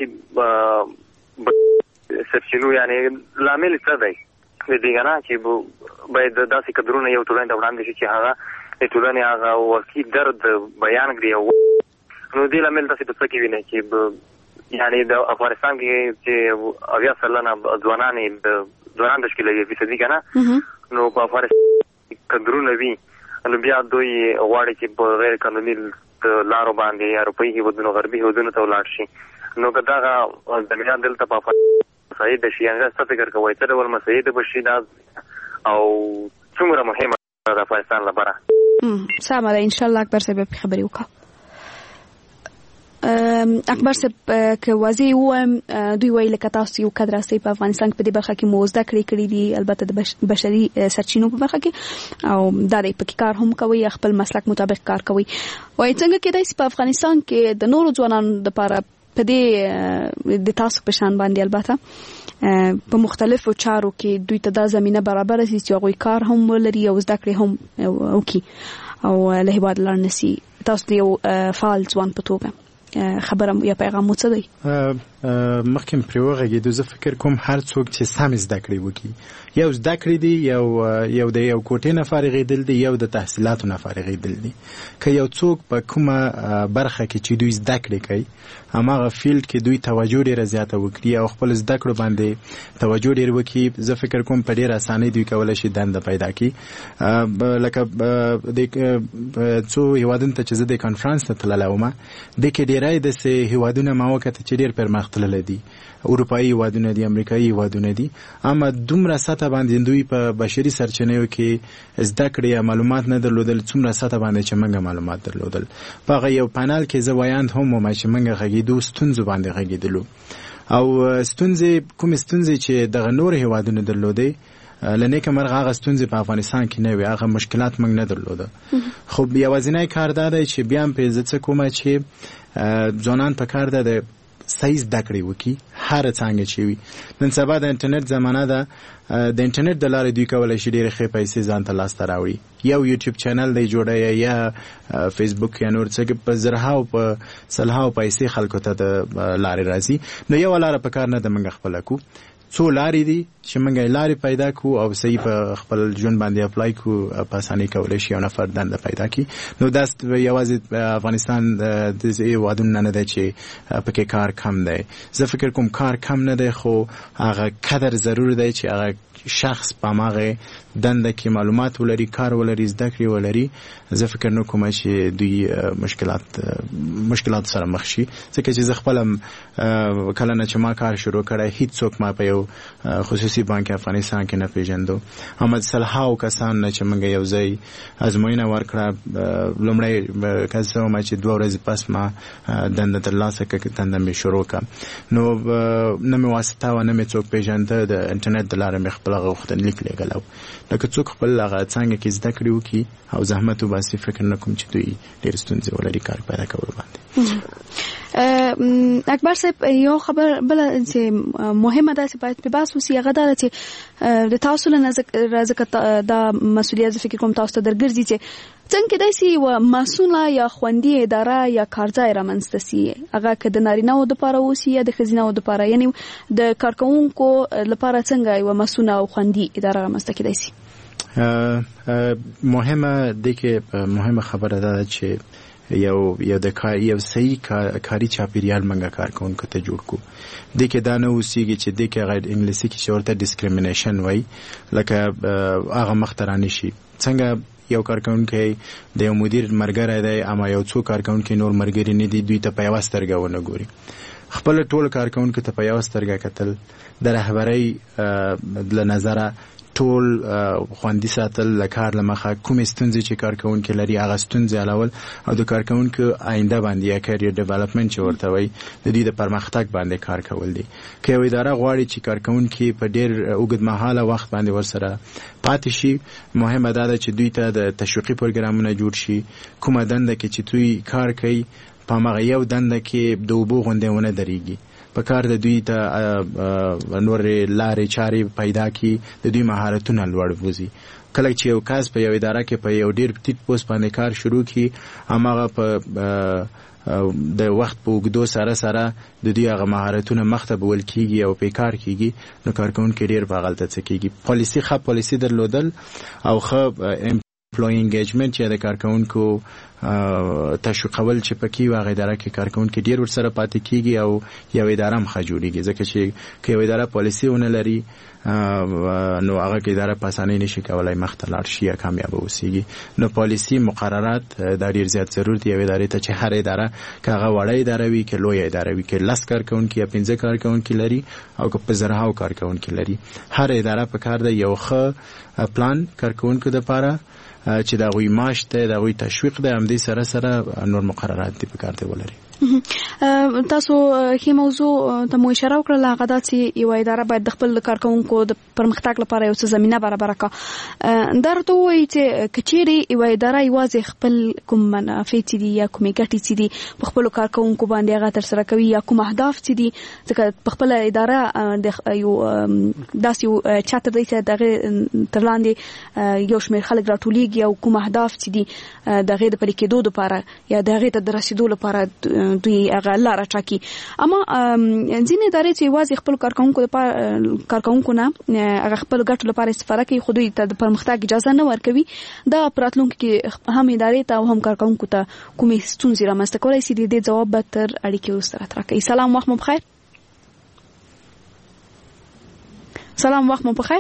سرچینو یعنې لامل څه دی د دې که نه چې باید داسې کدرونه یو ټولنې ته وړاندې شي چې هغه د ټولنې هغه واقعي درد بیان کړي. او نو دې لامل داسې په څه کې وینئ چې یعنې د افغانستان کې چې اویا سلنه ځوانان ځوانان تشکیلوي فیصدي که نه، نو په افغانستان کدرونه وي نو بیا دوی غواړي چې په غیر قانوني لارو باندې اروپایي هېوادونو غربي هېوادونو ته ولاړ شي. نو که دغه زمینه دلته په مساعد شي، یعنې څه فکر کوئ څه ډول مساعد به شي دا او څومره مهمه د افغانستان لپاره؟ سمه ده. انشاءالله اکبر صاحب په خبرې وکړه. اکبر صاحب که واضح ووایم دوی وایي لکه تاسو یو کادر یاستئ په افغانستان کې په دې برخه کې مو زده کړې کړي دي، البته د بشري سرچینو په برخه کې، او دا دی پکې کار هم کوي، خپل مسلک مطابق کار کوي. وایي څنګه کېدای شي په افغانستان کې د نورو ځوانانو لپاره په دې د تاسو په شان باندې البته په مختلفو چارو کې دوی ته دا زمینه برابر شي چې هغوی کار هم ولري او زده کړې هم وکړي او له هېواد لاړ نه شي. تاسو د یو فعال ځوان په توګه خبره یا پیغام مو څه دی؟ مخکې پرې وغږېدو. زه فکر کوم هر څوک چې سمې زده کړې وکړي، یو زده کړې دي یو یو د یو کوټې نه فارغېدل دي، یو د تحصیلاتو نه فارغېدل دي. که یو څوک په کومه برخه کې چې دوی زده کړې کوي هماغه فیلډ کې دوی توجه ډېره زیاته وکړي او خپل زده کړو باندې توجه ډېر وکړي، زه فکر کوم په ډېر اسانۍ دوی کولی شي دنده پیدا کړي. لکه د څو هېوادونو ته چې زه د کنفرانس ته تللی وم، دې کې ډېری داسې هېوادونه ما وکته چې ډېر پرمختللی دي، اروپایي هېوادونه دي، امریکایي هېوادونه دي، اما دومره سطح باندې دوی په بشري سرچینو کې زده کړې یا معلومات نه درلودل څومره سطح باندې چې موږ معلومات درلودل. په هغه یو پانل کې زه ویاند هم وم چې موږ غږېدو ستونزو باندې غږېدلو او ستونزې کومې ستونزې چې دغه نور هېوادونه درلودې لنیکه مرغه هغه ستونزې په افغانستان کې نه وي، هغه مشکلات موږ نه درلوده. خو یوازینی کار دا دی چې بیا هم پرې زه څه کومه چې ځوانان په کار ده د صحیح زده کړې وکړي هر څانګه چې وي. نن سبا د انټرنیټ زمانه ده، د انټرنیټ د لارې دوی کولی شي ډېرې ښې پیسې ځان ته لاسته راوړي. یو یوټیوب چینل دی جوړه یا فیسبوک یا نور څه په زرهاو په سلهاو پیسې خلکو ته د لارې راځي. نو یوه لاره په کار نه ده موږ خپله کړو، څو لارې دي چې موږ یې لارې پیدا کړو او صحیح په خپل ژوند باندې اپلای کړو، په اسانۍ کولی شي یو نفر دنده پیدا کړي. نو دا یوازې افغانستان د هېوادونو نه دی چې پکې کار کم دی. زه فکر کوم کار کم نه دی، خو هغه قدر ضرور دی چې هغه شخص په هماغې دنده کې معلومات ولري، کار ولري، زده کړې ولري، زه فکر نه کوم چې دوی مشکلات مشکلات سره مخ شي. ځکه چې زه خپل کله نه چې ما کار شروع کړی هیڅ څوک ما په یو خصوصي بانک افغانستان کې نه پیژندو. احمد صلاحو کسان نه چې موږ یو ځای ازموینه ورکړه، لومړی کس ما چې دوه ورځې پس ما دنده ترلاسه کړه، دنده مې شروع کړه. نو نه مې واسطه و نه مې څوک پیژنده، د انټرنیټ د لارې مې خپل غوښتنلیک لیږلی. لکه څوک خپل هغه څانګه کې زده کړې وکړي او زحمت وباسي، فکر نه کوم چې دوی ډېرې ستونزې ولري کار پیدا کول باندې. اکبر صاحب یو خبر بل چې مهمه ده چې باید په بحث وسی هغه ده چې د تاسو له نظر دا مسؤلیت فکر کوم تاسو ته درګرځي چې څنګه داسې و مسؤله یا خوندي اداره یا کارځای رامنځته سي، هغه که د نارینه‌و دپاره اوسي یا د ښځینه‌و دپاره، یعنی د کارکوونکو لپاره څنګه یو مسؤله او خوندي اداره رامنځته کېدای سي؟ مهمه ده کې مهمه خبره ده چې یو یو د کار یو صحیح کاری چاپیریال منګه کارکونکو ته جوړ کو. د کې دا نه اوسېږي چې د کې غیر انګلیسي کې شورته ډیسکریمینیشن وای، لکه هغه مخترانی شي. څنګه یو کارکونکي د یو مدیر مرګره دی اما یو څو کارکونکي نور مرګري نه دي، دوی ته په یوه سترګه ونه ګوري. خپل ټول کارکونکو ته په یوه سترګه کتل د رهبرۍ له نظره ټول خوندي ساتل، لکار لمخه کوم ستونزې چې کارکونکو لري هغه ستونزې حلول او د کارکونکو آینده باندې یا کیریئر ډیولپمنٹ چې ورته وایي د دې د پرمختګ باندې کار کول دي. که یو اداره غواړي چې کارکونکو په ډېر اوږد مهاله وخت باندې ورسره پاتې شي، مهمه ده چې دوی ته د تشویقي پروګرامونه جوړ شي. کومه دنده کې چې دوی کار کوي په هغه یو دنده کې د اوبو غوندې ونه درېږي، په کار د دوی ته نور لارې چارې پیدا کی، د دوی مهارتونه لوړ وځي. کله چې یو کس په یو اداره کې په یو ډیر ټیټ پوسټ باندې کار شروع کی، هغه په د وخت په اوږدو سره سره د دوی هغه مهارتونه مخته بول کیږي او په کار کیږي، نو کارکونکي ډیر په غلطه څه کیږي. پالیسی ښه پالیسی درلودل او ښه امپلوی انګیجمنت یا د کارکونکو تشویقول چې پکې واغې اداره کې کارکونکي ډیر ورسره پاتې کیږي او یو اداره هم ښه جوړیږي. ځکه چې که یو اداره پالیسی ونه لري نو هغه کې اداره په اسانۍ نشي کولای مخته لاړ شي یا کامیاب اوسیږي. نو پالیسی مقررات دا ډیر زیات ضروري دی یو ادارې ته چې هر اداره که هغه وړه اداره وي که لویه اداره وي، که لس کارکونکي یا پنځه کارکونکي لري او که په زرهاو کارکونکي لري، هر اداره په کار ده یو ښه پلان کارکونکو دپاره چې دا غوی معاش ده، دا غوی تشویق ده، هم دې سره سره نور مقررات دي په کار دی ولري. تاسو هی موضوع ته مو اشاره وکړه هغه دا چې یو اداره باید د خپل کارکونکو د پرمختګ لپاره یو څه زمينه برابر کړي. دا ته وایي چې کچېری یو اداره یوازې خپل کوم منافع دي یا کومې ګټې چې دي په خپل کارکونکو باندې هغه تر سره کوي یا کوم اهداف چې دي، ځکه په خپل اداره د یو داسې چاته دی چې دغه ترلاندې یو شمېر خلک راټولېږي او کوم اهداف چې دي دغه د پرې کېدو لپاره یا دغه ته د رسیدو لپاره دوی هغه لاره ټاکي. اما ځینې ادارې چې یوازې خپل کارکونکو لپاره کارکونکو نه هغه خپل ګټو لپاره استفاده کوي، خو دوی ته د پرمختګ اجازه نه ورکوي. دا پراتلونکو کې هم ادارې ته او هم کارکونکو ته کومې ستونزې رامنځته کولای شي، د دې ځواب به تر اړیکې وروسته راته راکړئ. سلام، وخت مو بخیر. سلام، وخت مو بخیر.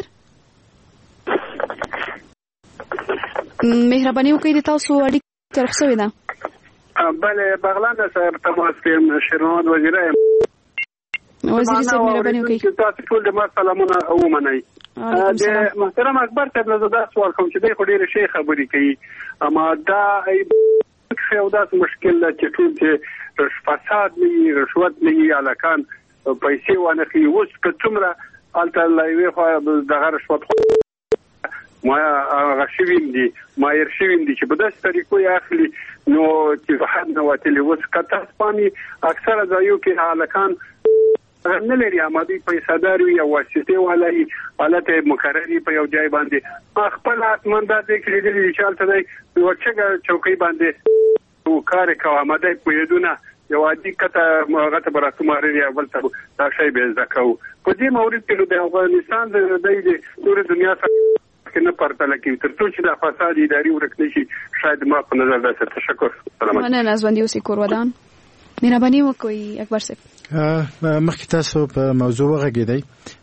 مهرباني وکړئ د تاسو اړیکه رخصت شوې ده. بله بغلان صاحب تماس کې شیرمحمد وزیر یم. وزیر صاحب مهرباني وکړئ. تاسو ټول د ما سلامونه ومنئ. د محترم اکبر صاحب له زړه سوال کوم چې دوی خو ډېرې ښې خبرې کوي، اما دا یو داسې مشکل ده چې ټول چې فساد نه وي، رشوت نه وي، هلکان پیسې وانخلي. اوس که څومره هلته له یوې خوا دغه رشوت ما هغه شویم دي مایر شویم دي چې په داسې طریقو یې اخلي نو چې حد نه وتلی. اوس که تاسو پامې اکثره ځایو کې هلکان نه لري، اما دوی پیسهدار وي یا واسطې والا وي، هلته مقرر وي په یو ځای باندې. ما خپل حتما دا ځای کې لیدلي چې هلته دی یوه چږه چوکۍ باندې کار یې کوه، اما دی پوهېدونه یو عادي کته هغه ته به راتومارل یا بل ته دا شی به زده کوو. په دې مورد کې نو د افغانستان د دی د ټولې دنیا سره نه پرتله کوي تر څو چې د فساد اداري ورک نشي. شاید ما په نظر داسې. تشکر. سلامت. مننه از ژوندي اوسئ کور ودان. مهرباني وکړئ اکبر صاحب. مخکې تاسو په موضوع وغږېدئ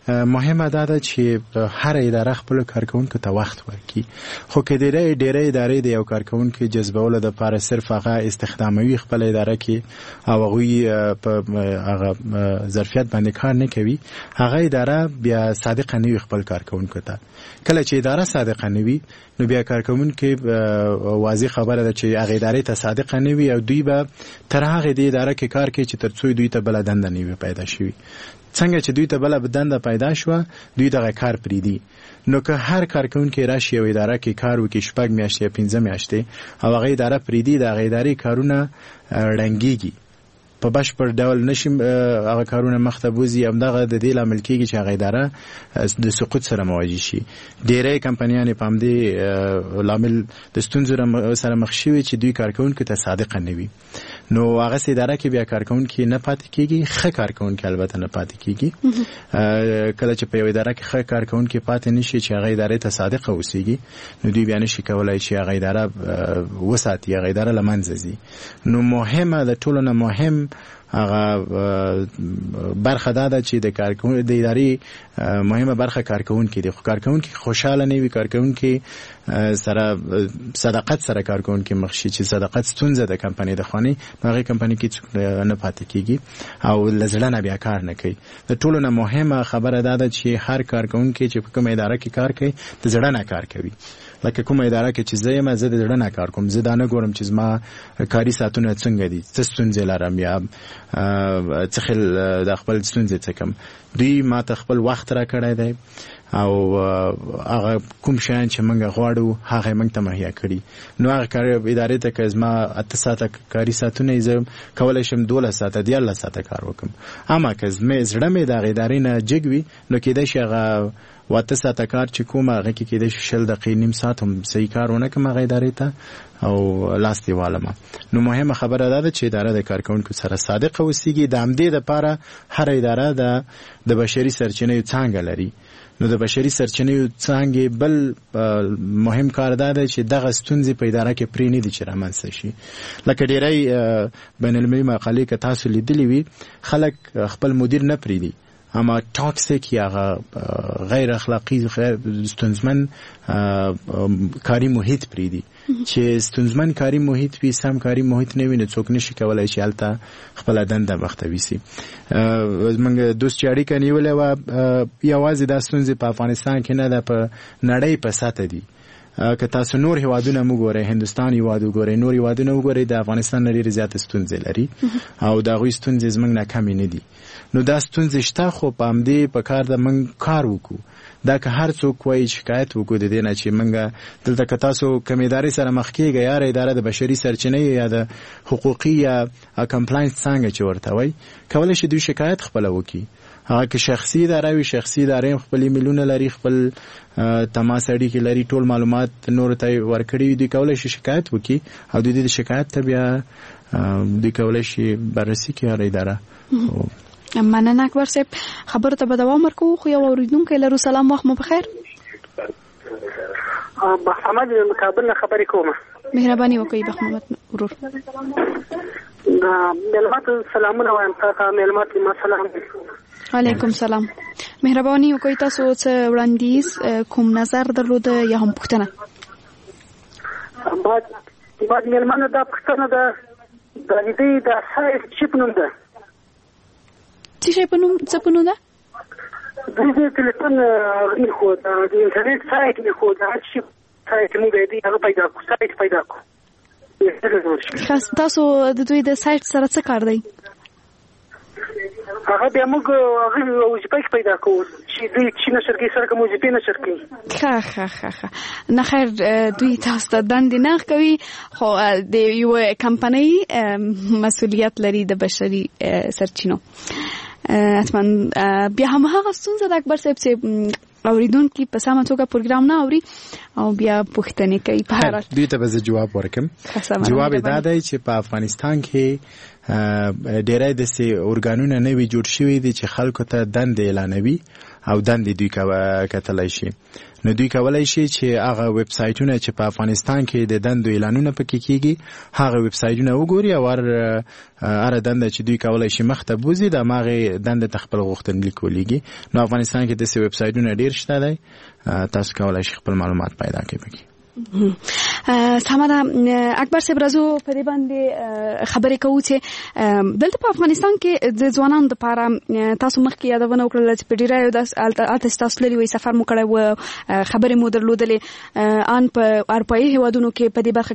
مهمه ده چې هر اداره خپل کارکونکو ته وخت ورکړي. خو کې ډېرې ډېرې ادارې د یو کارکونکو جذبولو د لپاره صرف هغه استخداموي خپل اداره کې او هغه په هغه ظرفیت باندې کار نه کوي. هغه اداره بیا صادقه نه وي خپل کارکونکو ته. کله چې اداره صادقه نه وي نو بیا کارکونکو واضح خبره ده چې هغه ادارې ته صادقه نه وي او دوی به تر هغه د اداره کې کار کوي چې ترڅو دوی ته بل دنده نه وي پیدا شي. څنګه چې دوی ته بل دنده پیدا شو دوی دغه کار پریدي. نو که هر کارکونکو راشي او اداره کې کار وکړي شپږ میاشتې پنځه میاشتې او هغه اداره پریدي د هغه ادارې کارونه رنګيږي په بشپړ ډول نشم هغه کارونه مخته بوزي. هم دغه د دې لامل کېږي چې هغه اداره د سقوط سره مواجه شي. ډېرې کمپنیانې په همدې لامل د ستونزو سره مخ شوي چې دوی کارکونکو ته صادقه نه وي. نو هغه اداره کې بیا کارکونکو نه پاتې کېږي، ښه کارکونکو البته نه پاتې کېږي. کله چې په یو اداره کې ښه کارکونکو پاتې نشي چې هغه ادارې ته صادقه اوسېږي نو دوی بیا نشي کولای چې هغه اداره وساتي، هغه اداره له منځه ځي. نو مهمه د ټولو نه مهم هغه برخه دا ده چې د کارکون د ادارې مهمه برخه کارکونکو دي. خو کارکونکو خوشاله نه وي، کارکونکو سره صداقت سره کارکونکو مخشي چې صداقت ستونزه د کمپنۍ د خاني هغه کمپنۍ کې نه پاتې کیږي او لزړه بیا کار نه کوي. د ټولو نه مهمه خبره دا ده چې هر کارکونکو چې په کومه اداره کې کار کوي د زړه نه کار کوي. لکه کومه اداره کې چې زه یم زه د زړه نه کار کوم، زه دا نه ګورم چې زما کاري ساعتونه څنګه دي، څه ستونزې لرم یا څه خل د خپل ستونزې څه کم. دوی ما ته خپل وخت را کړی دی او هغه کوم شیان چې موږ غواړو هغه موږ ته مهیا کړي. نو هغه کار ادارې ته که زما اته ساعته کاري ساعتونه زه کولی شم دولس ساعته دیارلس ساعته کار وکړم. اما که زما زړه مې د هغې ادارې نه جګ وي نو کېدای شي هغه واته ساعته کار چې کوم هغه کې کېدای شي شل دقیقې نیم ساعت هم صحیح کار ونه کړم هغه ادارې ته او لاس دیوالم. نو مهمه خبره ده چې اداره د کارکونکو سره صادقه اوسېږي. د همدې دپاره هر اداره د د بشري سرچینې څانګه لري. نو د بشري سرچینې څانګې بل مهم کار دا دی چې دغه ستونزې په اداره کې پرې نه دي چې رامنځته شي. لکه ډېری بین المللي مقالې که تاسو لیدلې وي خلک خپل مدیر نه پرېږدي، اما ټاکسیک یا غیر اخلاقی ستونزمن کاری محیط پریدي. چې ستونزمن کاری محیط وي، سم کاری محیط نه وي نو څوک نشي کولای چې هلته خپل دنده مخته ویسي. موږ دوست اړیکه نیولې وه، یوازې دا ستونزې په افغانستان کې نه ده، په نړۍ په سطح دي. که تاسو نور هیوادونه وګورئ، هندوستان هیواد وګورئ، نور هیوادونه وګورئ، د افغانستان نه ډېرې زیاتې ستونزې لري او د هغوی ستونزې زموږ نه کمې نه دي. نو دا ستونزې شته، خو په همدې په کار ده موږ کار وکړو. دا که هر څوک وایي شکایت وکړو د دې نه چې موږ دلته که تاسو کومې ادارې سره مخ کېږئ، یاره اداره د بشري سرچینې یا د حقوقي یا کمپلاینس څانګه چې ورته وایي، کولی شي دوی شکایت خپله وکړي. هغه که شخصي اداره وي، شخصي ادارې خپل ایمیلونه لري، خپل تماس اړیکې لري، ټول معلومات نورو ته ورکړي وي، دوی کولی شي شکایت وکړي او دوی د شکایت ته بیا دوی کولی شي بررسي کړي هره اداره. مننه اکبر صاحب، خبرو ته به دوام ورکوو. خو یو اورېدونکی لرو. سلام، وخت مو بخیر. بخمد مقابل نه خبرې کوم. مهرباني وکړئ بخمد ورور. ملمات سلامونه وایم تاسو. ملمات ما سلام. علیکم سلام. مهرباني وکړئ تاسو څه وړاندیز کوم نظر درلود یا هم پوښتنه؟ بعد بعد ملمانو دا پوښتنه ده د دې د سایت چپ نوم ده. څه شي په نوم څه په نوم ده؟ د دې ټلیفون غوښتل خو د انټرنیټ سایت نه خو دا چې سایت موږ دې هغه پیدا کو سایت پیدا کو. خاص تاسو د دوی د سایت سره څه کار دی؟ هغه بیا موږ هغه وظیفه پیدا کوو چې دوی چې نشر کې سره کوم وظیفه نشر کوي. ښه ښه ښه ښه نه خیر، دوی تاسو ته دندې نه کوي، خو د یو کمپنۍ مسؤلیت لري د بشري سرچینو. حتما بیا هم هغه ستونزه د اکبر صاحب چې اوریدونکي په سمه توګه پروګرام نه اوري او بیا پوښتنې کوي. په هر حال دوی ته به زه جواب ورکړم. جواب دا دی چې په افغانستان کې ډېری داسې ارګانونه نوي جوړ شوي دي چې خلکو ته دندې اعلانوي او دندې دوی کتلای شي. نو دوی کولای شي چې هغه ویب سایټونه چې په افغانستان کې د دندو اعلانونه پکې کیږي هغه ویب سایټونه وګوري او هر دنده چې دوی کولای شي مخته بوزي د ماغه دنده تخپل غوښتنلیک ولېږي. نو افغانستان کې د سی ویب سایټونه ډیر شته دی، تاسو کولای شي خپل معلومات پیدا کړئ. سمه اکبر صاحب راځو په دې باندې خبرې کوو چې دلته په افغانستان کې د ځوانانو لپاره تاسو مخکې یادونه وکړه چې په ډیره د تاسو لري وي سفر مو کړی و، خبرې مو درلودلې ان په اروپایي هیوادونو کې په دې برخه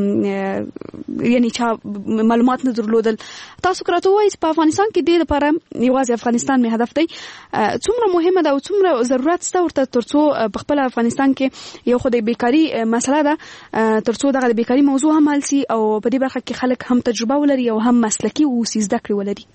کې یعنی چې معلومات نه درلودل. تاسو کراته وایي چې په افغانستان کې د لپاره یوازې افغانستان می هدف دی، څومره مهمه ده او څومره ضرورت شته ورته ترڅو په خپل افغانستان کې یو خو د بیکاری مسله ده ترڅو دغه د بیکاری موضوع هم حل شي او په دې برخه کې خلک هم تجربه ولري او هم مسلکي او زده کړې ولري.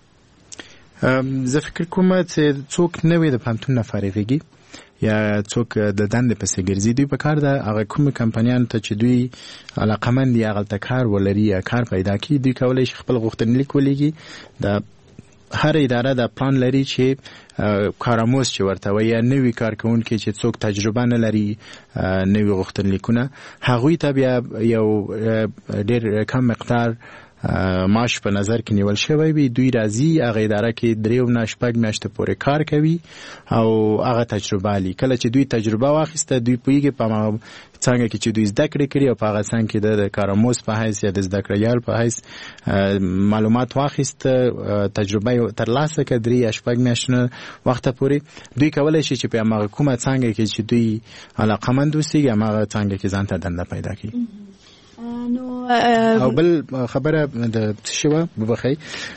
زه فکر کوم چې څوک نوې د پانتون نه فارغيږي یا څوک د دندې پسې ګرځي، دوی په کار ده هغه کوم کمپنیان ته چې دوی علاقمند دي هغه ته کار ولري یا کار پیدا کړي، دوی کولای شي خپل غوښتنلیک ولېږي. د هر اداره د پلان لري چې کاراموس چې ورته وي یا نوی کارکونکي چې څوک تجربه نه لري نوی غوښتنلیکونه هغوی ته بیا یو ډېر کم مقدار معاش په نظر کې نیول شوی وي. دوی راځي هغه اداره کې درې نه شپږ میاشتې پورې کار کوي او هغه تجربه لري. کله چې دوی تجربه واخیسته دوی پوهیږي په څنګه کې چې دوی زده کړې کړي او په هغه څنګه کې د کاراموس په حیث یا د زده کړیال په حیث معلومات واخیسته، تجربه ترلاسه کړي درې یا شپږ میاشتې وخت پورې، دوی کولای شي چې په هغه کومه څنګه کې چې دوی علاقمند اوسي هغه څنګه کې ځان ته دنده پیدا کړي. نو او بل خبره د شوه ببخی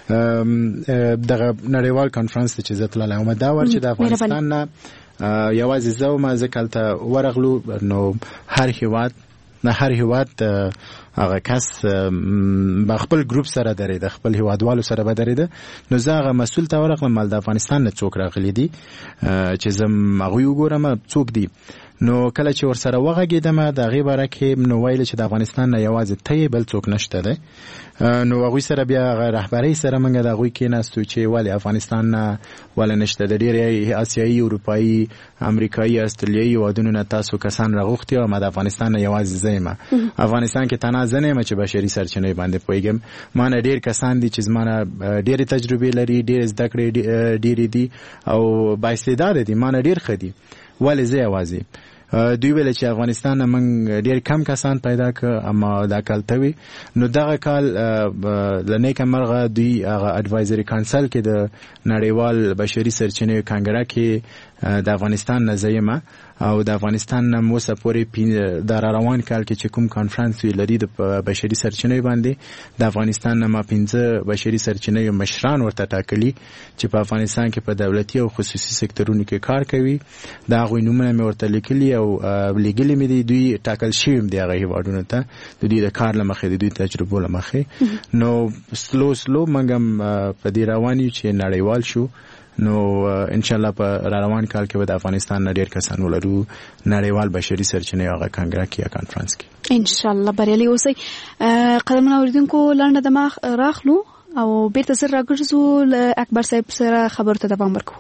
دغه نړیوال کانفرنس چې زه تللی وم دا ور چې د افغانستان نه یوازې زه وم ځکه هلته ورغلو، نو هر هیواد نه هر هیواد هغه کس با خپل ګروپ سره درېده، خپل هیوادوالو سره به درېده. نو زه هغه مسؤل ته ورغلم د افغانستان نه څوک راغلي دي چې زه هغوی وګورم څوک دي. نو کله چې ورسره وغږېدم د هغې باره کې نو ویل چې د افغانستان نه یوازې ته یې بل څوک نشته دی. نو هغوی سره بیا هغه رهبرۍ سره موږ د هغوی کېناستو چې ولې افغانستان نه ولې نشته، د ډېرې اسیایي، اروپایي، امریکایي، استرالیایي هېوادونو نه تاسو کسان راغوښتي او ما د افغانستان نه یوازې زه یم. افغانستان کې تنها زه نه یم چې بشري سرچینې باندې پوهېږم، ما نه ډېر کسان دي چې زما نه ډېرې تجربې لري، ډېرې زده کړې ډېرې دي او بااستعداده دي، ما نه ډېر ښه دي، ولې زه یوازې. دوی ویل چې افغانستان نه موږ ډېر کم کسان پیدا کړ اما دا کال ته وي. نو دغه کال له نیکه مرغه دوی هغه اډوایزري کانسل کې د نړیوال بشري سرچینې کانګره کې د افغانستان نه زه یم او د افغانستان نه موسه پورې د روان کال کې چې کوم کانفرنس وی لري د بشري سرچینې باندې د افغانستان نه ما پنځه بشري سرچینې مشران ورته ټاکلي چې په افغانستان کې په دولتي او خصوصي سکتورونو کې کار کوي. دا هغوی نومونه مې ورته لیکلي او لیږلي مې دي، دوی ټاکل شوي م دي هغه هېوادونو ته د دوی د کار له مخې د دوی تجربو له مخې. نو سلو سلو موږ هم په دې روان یو چې نړیوال شو. نو ان شاء الله په را روان کال کې به د افغانستان نه ډېر کسان ولرو نړیوال بشري سرچینې هغه کانګره کې یا کانفرنس کې ان شاء الله بریالي اوسئ. قدرمن اوریدونکو لنډه دماغ راخلو او بیرته سره راګرځو له اکبر صاحب سره خبرو ته دوام ورکوو.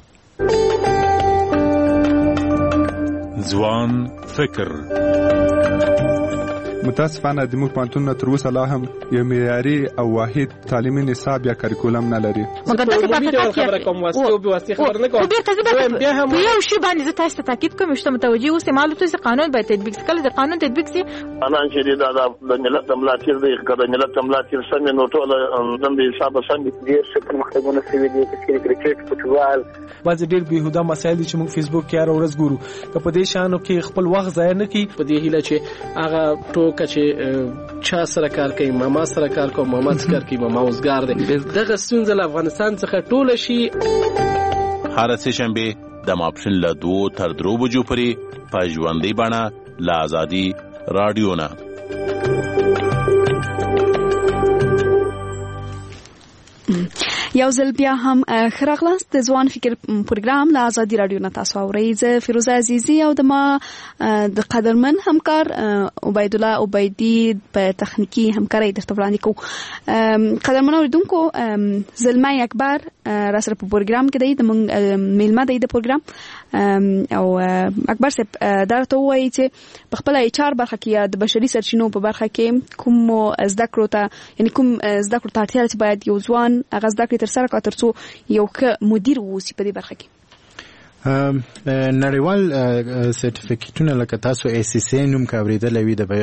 ځوان فکر متاسفانه د موږ پوهنتونونه تر اوسه لا هم یو معیاري او واحد تعلیمي نصاب یا کریکولم نه لري. مګر داسې په حقیقت کې خبره کوم واسطه او به واسطه خبر نه کوم. بیا هم یو شی باندې زه تاسو ته تاکید کوم چې متوجي اوسئ معلومات چې قانون باید تطبیق شي. کله د قانون تطبیق شي قانون چې د ملت ملاتړ دی، کله ملت ملاتړ څنګه نو ټول د حساب څنګه دي چې پرمختګونه شوي دي چې کرکټ، فوټبال بعض ډېر بهوده مسایل چې موږ فیسبوک کې هر ورځ ګورو. که په دې شانو کې خپل وخت ضایع نه کړي په دې هیله چې هغه ټوکه چې چا سره کار کوي، ماما سره کار کوي، ماما سره کار کوي، ماما اوسګار دی، دغه ستونزه له افغانستان څخه ټوله شي. هر سه شنبه د ماپښین له دوه تر درو بجو پورې په ژوندۍ بڼه له آزادي رادیو نه. یو ځل بیا هم خراغلاست د ځوان فکر پروګرام له آزادي رادیو نه تاسو اورئ. زه فیروزه عزیزی او د ما د قدرمن همکار عبید الله عبیدی په تخنیکی همکاري درته وړاندې کوو. قدرمن اوریدونکو زلمه اکبر را سره په پروګرام کې دی، د میلمه دی د پروګرام او اکبر صاحب دا ته وایي چې په خپل ایچ آر برخه کې د بشري سرچینو په برخه کې کوم زده کړو ته یعنی کوم زده کړو ته اړتیا لري چې باید یو ځوان هغه زده کړې تر سره کړي ترڅو یو ښه مدیر ووسي په دې برخه کې. نړیوال سرټیفیکټونه لکه تاسو ای سی سی نوم کاوریدل وي د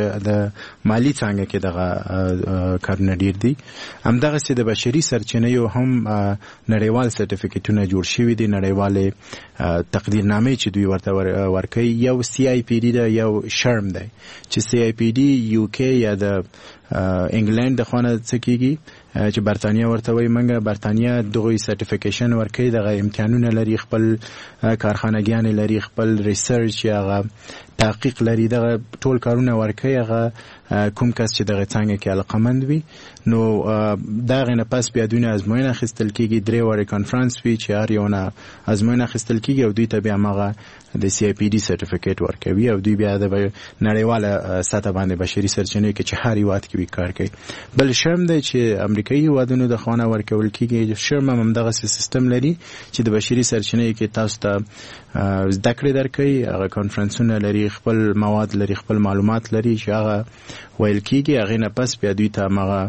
مالی څنګه کې دغه کارونه ډیر دي. همدغه سي د بشري سرچینو هم نړیوال سرټیفیکټونه جوړ شوي دي. نړیواله تقدیرنامې چې دوی ورته ورکوي یو سی آی پی ډي دا یو شرم دی چې سی آی پی ډي یو کې یا د انګلند د خونه څخه چې برتانیا ورته وي منګه برتانیا دغه سرټیفیکیشن ورکړي دغه امتحانونه لري خپل کارخانګیان لري خپل ریسرچ هغه تحقیق لري دغه ټول کارونه ورکړي هغه کوم کس چې دغه څنګه کې علاقمند وي نو دغه نه پس بیا دونه ازموینه خستل کیږي درې وړه کانفرنس وی چې هر یو نه ازموینه خستل کیږي او دوی ته بیا مغه د سی آی پی ډي سرټیفیکټ ورکوي او دوی بیا د نړیواله سطح باندې بشري سرچینې کې چې هر یوات کې کار کوي. بل شرم دی چې امریکایي هیوادونو د خانه ورکول کیږي. شرم هم دغه سیستم لري چې د بشري سرچینې کې تاسو ته زده کړې درکړي هغه کانفرنسونه لري خپل مواد لري خپل معلومات لري چې هغه ویل کیږي هغه نه پس بیا دوی ته هغه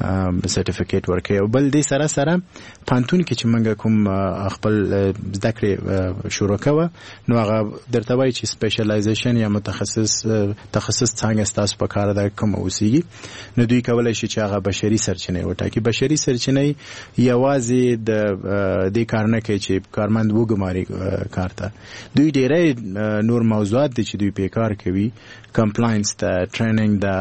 سرټیفیکټ ورکړي. او بل دې سره سره پانتون کې چې موږ کوم خپل زده کړې شروع کوو نو هغه درته وایي چې سپیشلایزیشن یا متخصص تخصص څنګه ستاسو په کار ده کوم اوسېږي نو دوی کولای شي چې هغه بشري سرچینې وټاکي. بشري سرچینې یوازې د دې کار نه کوي چې کارمند وګماري کار ته دوی ډېرې نور موضوعات دي چې دوی په کار کوي کمپلاینس ته ټریننګ ده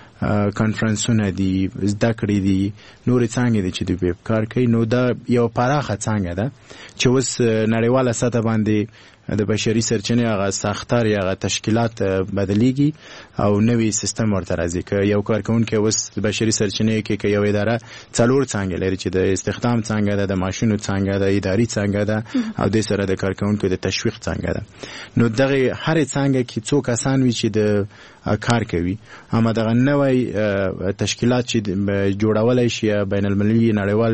کانفرنسونه دي زده کړې دي نور څنګه دي چې دوی په کار کوي. نو دا یو پراخه څنګه ده چې اوس نړیواله سطح باندې د بشري سرچینې هغه ساختار یا هغه تشکیلات بدلیږي او نوې سیستم ورته راځي که یو کارکونکي اوس د بشري سرچینې کې که یو اداره څلور څنګه لري چې د استخدام څنګه ده د ماشینو څنګه ده اداري څنګه ده او د سره د کارکونکو د تشویق څنګه ده نو دغه هر څنګه کې څو کسان وي چې د کار کوي اما دغه نوې تشکیلات چې جوړولای شي بین المللي نړیوال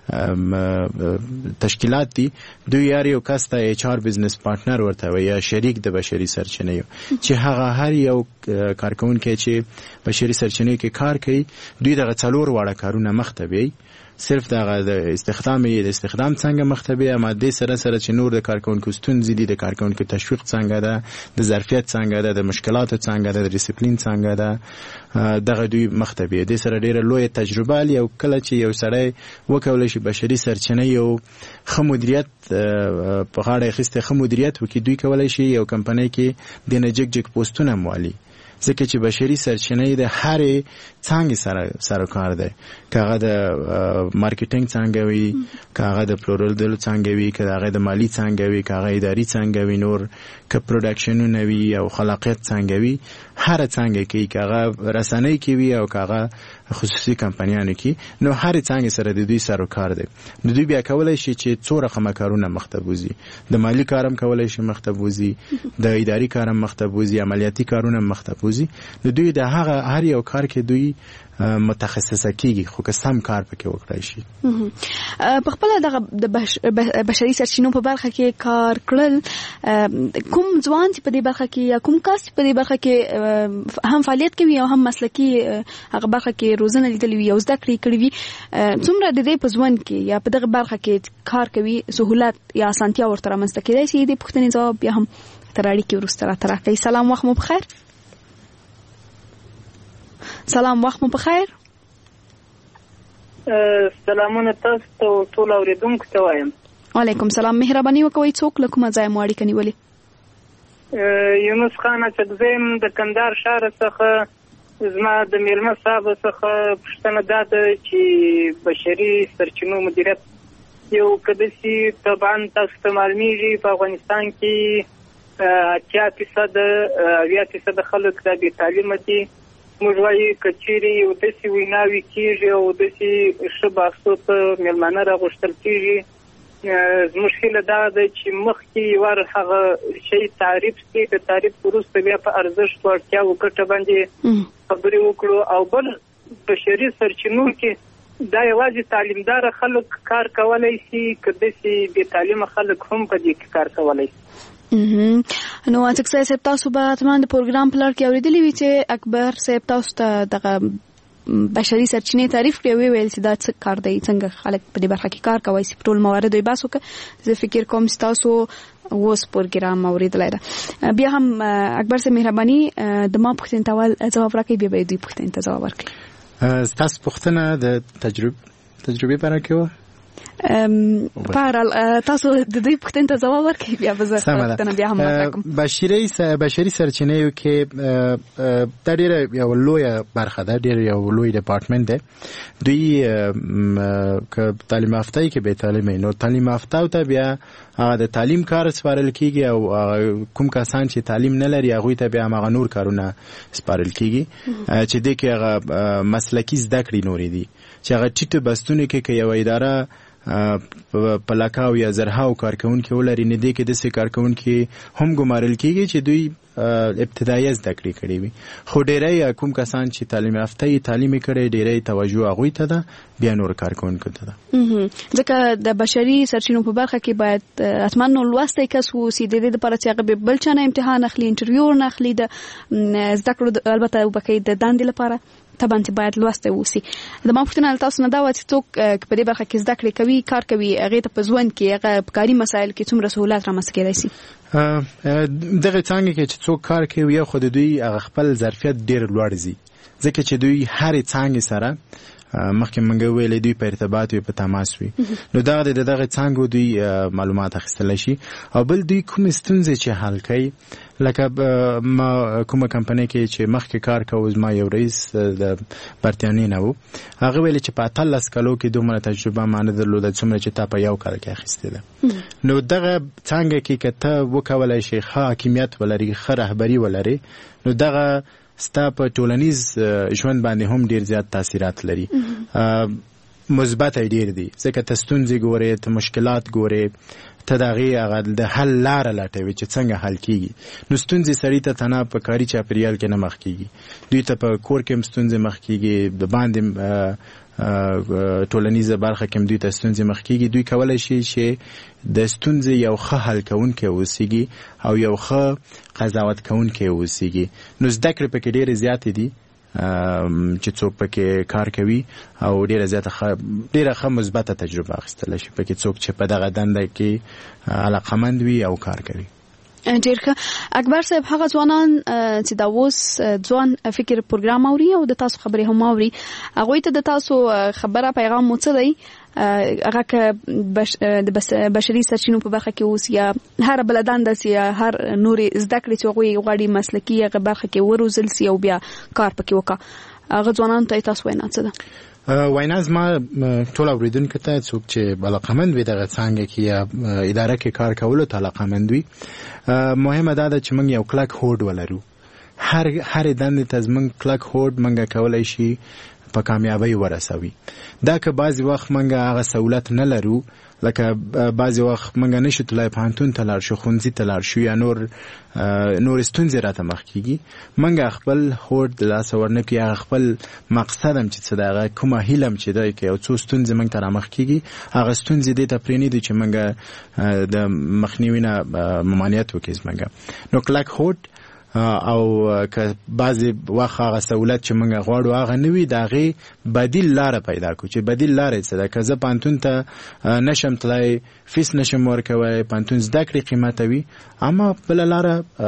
تشکیلات دي دوی یو کس ته ایچ آر بزنس پارتنر ورته وي یا شریک د بشري سرچینې چې هغه هر یو کارکونکي چې بشري سرچینې کې کار کوي دوی دغه څلور واړه کارونه مختبي صرف دغه د استخدام یې د استخدام څنګه مختبي اما د سره سره چې نور د کارکونکو ستونزې دي د کارکونکو تشویق څنګه ده د ظرفیت څنګه ده د مشکلاتو څنګه ده د ډیسپلین څنګه ده دغه دوی مختبي د سره ډیره لوی تجربه لري او کله چې یو سړی وکولای شي بشري سرچینې یو خو مدیریت په غاړه اخیسته خو مدیریت وکړي دوی کولای شي یو کمپنۍ کې د نجک جک پوسټونه موالي ځکه چې بشري سرچینې د هر څنګه سره سره کار دی کاغه د مارکیټینګ څنګه وي کاغه د پلورل د څنګه وي کاغه د مالی څنګه وي کاغه اداري څنګه وي نور ک پروډکشنونه وي او خلاقیت څنګه وي هر څنګه کې کاغه رسنۍ کې وي او کاغه خصوصي کمپنیانو کې نو هر څنګه سره د دوی سره کار دی نو دوی بیا کولای شي چې څو رقم کارونه مختبوزي د مالی کارم کولای شي مختبوزي د اداري کارم مختبوزي عملیاتي کارونه مختبوزي نو دوی د هغه هر یو کار کې دوی متخصصه کیږي خو که سم کار پکې وکړای شي. په خپل دغه د بشري سرچینو په برخه کې کار کړل کوم ځوان چې په دې برخه کې یا کوم کس په دې برخه کې هم فعالیت کوي او هم مسلکي هغه برخه کې روزنه لیدلې وي او زده کړې کړې وي څومره د دې په ځوان کې یا په دغه برخه کې کار کوي سہولت یا اسانتیا ورته رامنځته کېدای شي د پوښتنې ځواب بیا هم تر اړیکې وروسته راته. سلام وخت مو بخیر. سلام وخت مو بخیر. سلامونه تاسو ته ټول اوریدونکو ته وایم. وعلیکم سلام. مهرباني وکوئ څوک له کومه ځای مو اړیکه نیولې؟ یونس خان چکزیم د کندهار ښار څخه زما د میلمه صاحب څخه پوښتنه دا ده چې بشري سرچینو مدیریت یو کدسي طبعا تاسو ته معلومیږي په افغانستان کې اتیا فیصد اویا فیصد خلک د بې تعلیمه دي. موږ وایي که چیرې یو داسې ویناوې کېږي او داسې ښه بحثو ته میلمانه راغوښتل کېږي زموږ هیله دا ده چې مخکې ور هغه شی تعریف شي د تعریف وروسته بیا په ارزښت وړتیاو ګټه باندې خبرې وکړو او بل بشري سرچینو کې دا یوازې تعلیمدار خلک کار کولای شي که داسې بې تعلیمه خلک هم په دې کې کار کولای شي. نو اڅکسه صاحب تاسو به اتمان د پروګرام پلان کې اوریدلی وی چې اکبر صاحب تاسو ته دغه بشري سرچینې تعریف کړی وی ویل چې دا څه کار دی څنګه خلک په دې برخه کې کار کوي چې ټول موارد یې باسو که زه فکر کوم چې تاسو اوس پروګرام اوریدلای دا بیا هم اکبر صاحب مهرباني د ما پوښتنې ته ځواب راکړئ بیا به دوی پوښتنې ته ځواب ورکړي. تاسو پوښتنه د تجربه تجربه پر راکوه ام پارل تاسو د دې پوښتنې ته ځواب ورکړئ بیا به زه پوښتنه بیا هم وکړم. بشري بشري سرچینې کې د ډېر یو لوی برخه ده ډېر یو لوی ډپارټمنټ ده دوی ک تعلیم یافته کې به تعلیم نو تعلیم یافته ته بیا هغه د تعلیم کار سپارل کیږي او کوم کسان چې تعلیم نه لري هغه ته بیا هغه نور کارونه سپارل کیږي چې د کې هغه مسلکی زده کړې نورې دي چې هغه ټیټه بستونه کې یو اداره په لکاو یا زرهاو کارکونکي ولري نه دي کې د سې کارکونکي هم ګمارل کیږي چې دوی ابتدایي زده کړې کړې وي خو ډېری کوم کسان چې تعلیم یافته تعلیم کړي ډېری توجه هغه ته ده بیا نور کارکونکو ته ده. ځکه د بشري سرچینو په برخه کې باید اتمنو لوستي کس وو سي د دې لپاره چې هغه بل چانه امتحان اخلي انټرویو نه اخلي د زده کړو البته وبکې د داندې لپاره طبعا چې باید لوسته وسی. د ما پوښتنه تاسو نه دا و چې څوک په دې برخه کې زده کړې کوي کار کوي هغه ته په ځوان کې هغه په کاري مسایل کې څومره سہولت رامنځته کېدای شي. دغه څنګه کې چې څوک کار کوي یو خود دوی هغه خپل ظرفیت ډیر لوړ زی ځکه چې دوی هر څنګه سره مخکې منګه ویلې دوی په ارتباط وي په تماس وي نو دا د دغه څنګه دوی معلومات اخیستل شي او بل دوی کوم ستونزې چې حل کوي لکه ما کومه کمپنۍ کې چې مخکې کار کوي ما یو رئیس د برتانیې نه وو هغه ویل چې په اتلس کلو کې دومره تجربه ما نه درلوده څومره چې تا په یو کال کې اخیستې ده. نو دغه څنګه کې کته وکولای شي ښه حاکمیت ولري ښه رهبري ولري نو دغه ستا په ټولنیز ژوند باندې هم ډیر زیات تاثیرات لري مثبت ډیر دي ځکه ته ستونزې ګورې ته مشکلات ګورې ته دغه هغه د حل لار لټوي چې څنګه حل کیږي نو ستونزې سړی ته تنه په کاري چاپیریال کې نه مخ کیږي دوی ته په کور کې ستونزې مخ کیږي د باندې ټولنیزه برخه کې دوی ته ستونزې مخ کیږي دوی کولای شي چې د ستونزې یو ښه حل کوونکی اوسېږي او یو ښه قضاوت کوونکی اوسېږي نو زده کړې پکې ډېرې زیاتې دي چې څوک پکې کار کوي او ډېره زیاته ډېره ښه مثبته تجربه اخیستلی شي پکې څوک چې په دغه دنده کې علاقمند وي او کار کوي. ډیر ښه اکبر صاحب هغه ځوانان چې دا اوس ځوان فکر پروګرام اوري او د تاسو خبرې هم اوري هغه ته د تاسو خبره پیغام مو څه دی هغه ک د بشري سرچینو په برخه کې اوس یا هر بلدان د سي هر نوري زده کړې چې هغه غواړي مسلکي هغه برخه کې وروزل سي او بیا کار پکې وکړه هغه ځوانان ته تاسو وینا څه ده؟ وایناز ما ټول اوریدونکو ته څوک چې علاقمند وي دغه څنګه کې یا اداره کې کار کولو ته علاقمند وي مهمه ده چې موږ یو کلک هوډ ولرو هر هر دندې ته زموږ کلک هوډ موږ کولای شي په کامیابی ورسوي دا که بعضی وخت موږ هغه سہولت نه لرو لکه بعضی وخت موږ نشو تلای پانتون ته لاړ شو خونځي ته لاړ شو یا نور نور ستونزې راته مخ کیږي موږ خپل هوډ د لاس ورنکې هغه خپل مقصد هم چې څه دغه کومه هیلم چې دی کې او څو ستونزې موږ ته رامخ کیږي هغه ستونزې دې ته پرې نه دي چې موږ د مخنیوي نه ممانعت وکړو موږ نو کلک هوډ او که بعضی وخت هغه سہولت چې موږ غواړو هغه نوي دغه بدیل لار پیدا کو چې بدیل لار څه ده که زه پانتون ته نشم تلای فیس نشم ورکوي پانتون زده کړې قیمت وي اما بل لار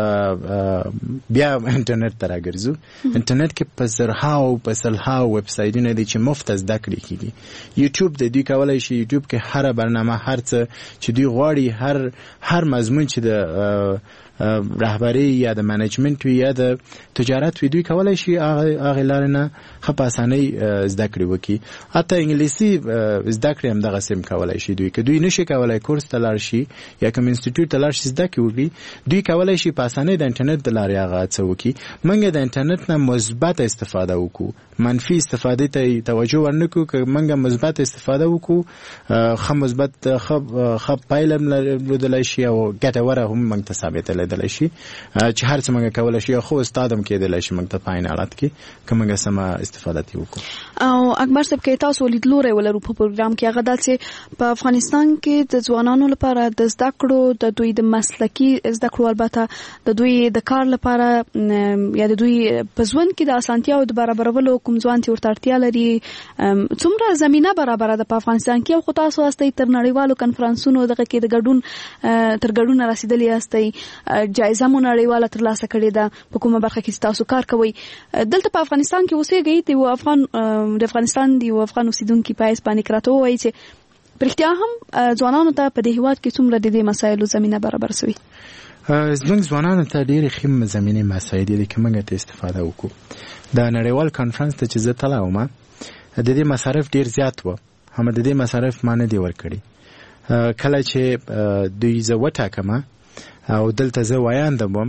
بیا انټرنیټ ته راګرځو انټرنیټ کې په زرهاو په سلهاو ویب سایټونه دي چې مفت زده کړې کیږي یوټیوب د دوی کولای شي یوټیوب کې هر برنامه هر څه چې دوی غواړي هر هر مضمون چې د رهبری یا د منیجمنت وی یا د تجارت وی دوی کولای شي هغه لار نه خپ اسانه زده کړی وکي حتی انګلیسي زده کړی هم دغه سیم کولای شي دوی که دوی نشي کولای کورس تلار شي یا کوم انسټیټیوټ تلار شي زده کوي دوی کولای شي په اسانه د انټرنیټ د لارې هغه څه وکي منګه د انټرنیټ نه مثبت استفاده وکړو منفي استفاده ته توجه ورنکو که منګه مثبت استفاده وکړو خو مثبت خو خو پایلم لري شي او ګټوره هم منګ ته ثابت لیدل شي چې هر څه موږ موږ کولای شو خو استادم کېدل شي موږ ته پاین حالت کې کومه سم استفاده وکړو. او اکبر صاحب کې تاسو لیدلوري ولرو په پروګرام کې هغه داسې په افغانستان کې د ځوانانو لپاره د زده کړو د دوی د مسلکی زده کړو البته د دوی د کار لپاره یا د دوی په ژوند کې د اسانتیاو د برابرولو کوم ځوان ته ورته اړتیا لري څومره زمينه برابر ده په افغانستان کې او تاسو واستي تر نړیوالو کنفرانسونو دغه کې د ګډون تر ګډون رسیدلی یاستئ جایزه مو نړیواله ترلاسه کړې ده په کومه برخه کې تاسو کار کوئ دلته په افغانستان کې اوسېږئ د افغان د افغانستان دی افغان اوسیدونکو په اسپانیا کراته وایي چې پرختیا هم ځوانانو ته په دې هیواد کې څومره د دې مسایلو زمينه برابر شوی زموږ ځوانانو ته ډېر خیم زمينه مسایل دي چې موږ ته استفاده وکړو د نړیوال کانفرنس ته چې زه تلم د دې مصارف ډېر زیات و هم د دې مصارف مانه دی ورکړي کله چې دوی زه وټاکم او دلته زه وایاندم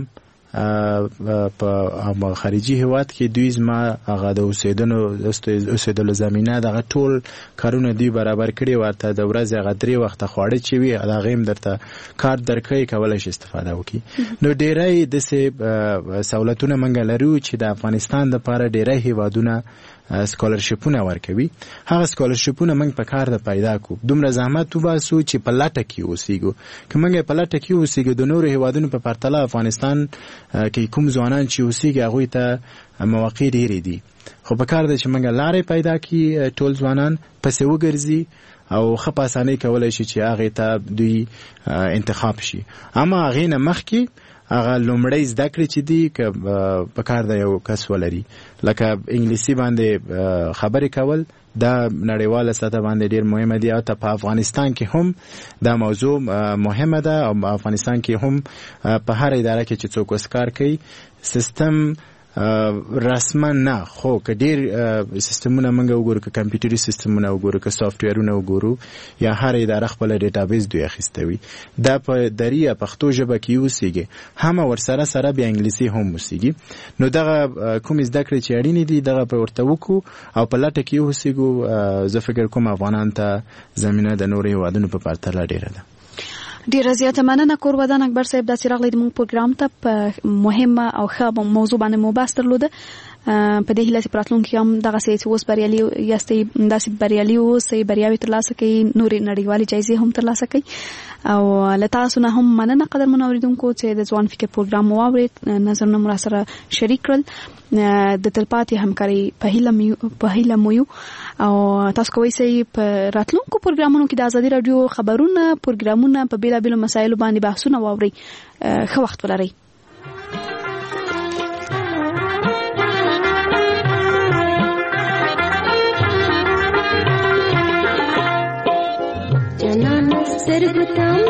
په خارجي هیواد کې دوی زما هغه د اوسېدنو اوسېدلو زمينه دغه ټول کارونه دی برابر کړي ورته د ورځې هغه درې وخت خواړه چې وي هغه هم درته کار درکې کولای شي استفاده وکړي نو ډېرای د سہولتونه منګ لرو چې د افغانستان لپاره ډېرای هیوادونه سکالرشپونه ورکوي هغه سکالرشپونه موږ په کار د پیدا کو دومره زحمت وباسو چې په لاټه کې اوسېګو که موږ په لاټه کې اوسېګو د نورو هیوادونو په پرتله افغانستان کې کوم ځوانان چې اوسېږي هغه ته مواقع ډېرې دي خو په کار د چې موږ لارې پیدا کی ټول ځوانان پسې وګرځي او خپ اسانه کولای شي چې هغه ته دوی انتخاب شي اما هغه نه مخکې هغه لومړی زده کړې چې دی که په کار د یو کس ولري لکه انګلیسي باندې خبرې کول دا نړیواله سطح باندې ډېر مهمه دی او په افغانستان کې هم دا موضوع مهمه ده او افغانستان کې هم په هر اداره کې چې څوک وسکار کوي سیستم رسما نه خو که ډېر سیستمونه موږ وګورو که کمپیوټري سیستمونه وګورو که سافټویرونه وګورو یا هر اداره خپل ډیټابیس دوی اخیستوي دا په دري پښتو ژبه کې اوسېږي هم ورسره سره بیا انګلیسي هم اوسېږي نو دغه کوم زده کړې چې اړینې دي دغه په ورته وکړو او په لټه کې اوسېږو زه فکر کوم افغانان ته زمينه د نورو هیوادونو په پرتله ډېره ده ډیره زیاته مننه کوربدان اکبر صاحب د سیراغلی د مو پروګرام ته په مهمه او ښه موضوع باندې مو بحث درلوده په دې هیله چې پراتلونکي هم دغه سې اوس بریالي یاستئ داسې بریالي اوسئ بریاوي ترلاسه کړئ نورې نړیوالې جایزې هم ترلاسه کړئ او له تاسو نه هم مننه قدرمن اوریدونکو چې د ځوان فکر پروګرام مو واورید نظرونه مو سره شریک کړل د تلپاتې همکاري په هیله په هیله مو یو او تاسو کوئ چې په راتلونکو پروګرامونو کې د ازادي رادیو خبرونه پروګرامونه په بیلابیلو مسایلو باندې بحثونه واورئ ښه وخت ولرئ سترګو ته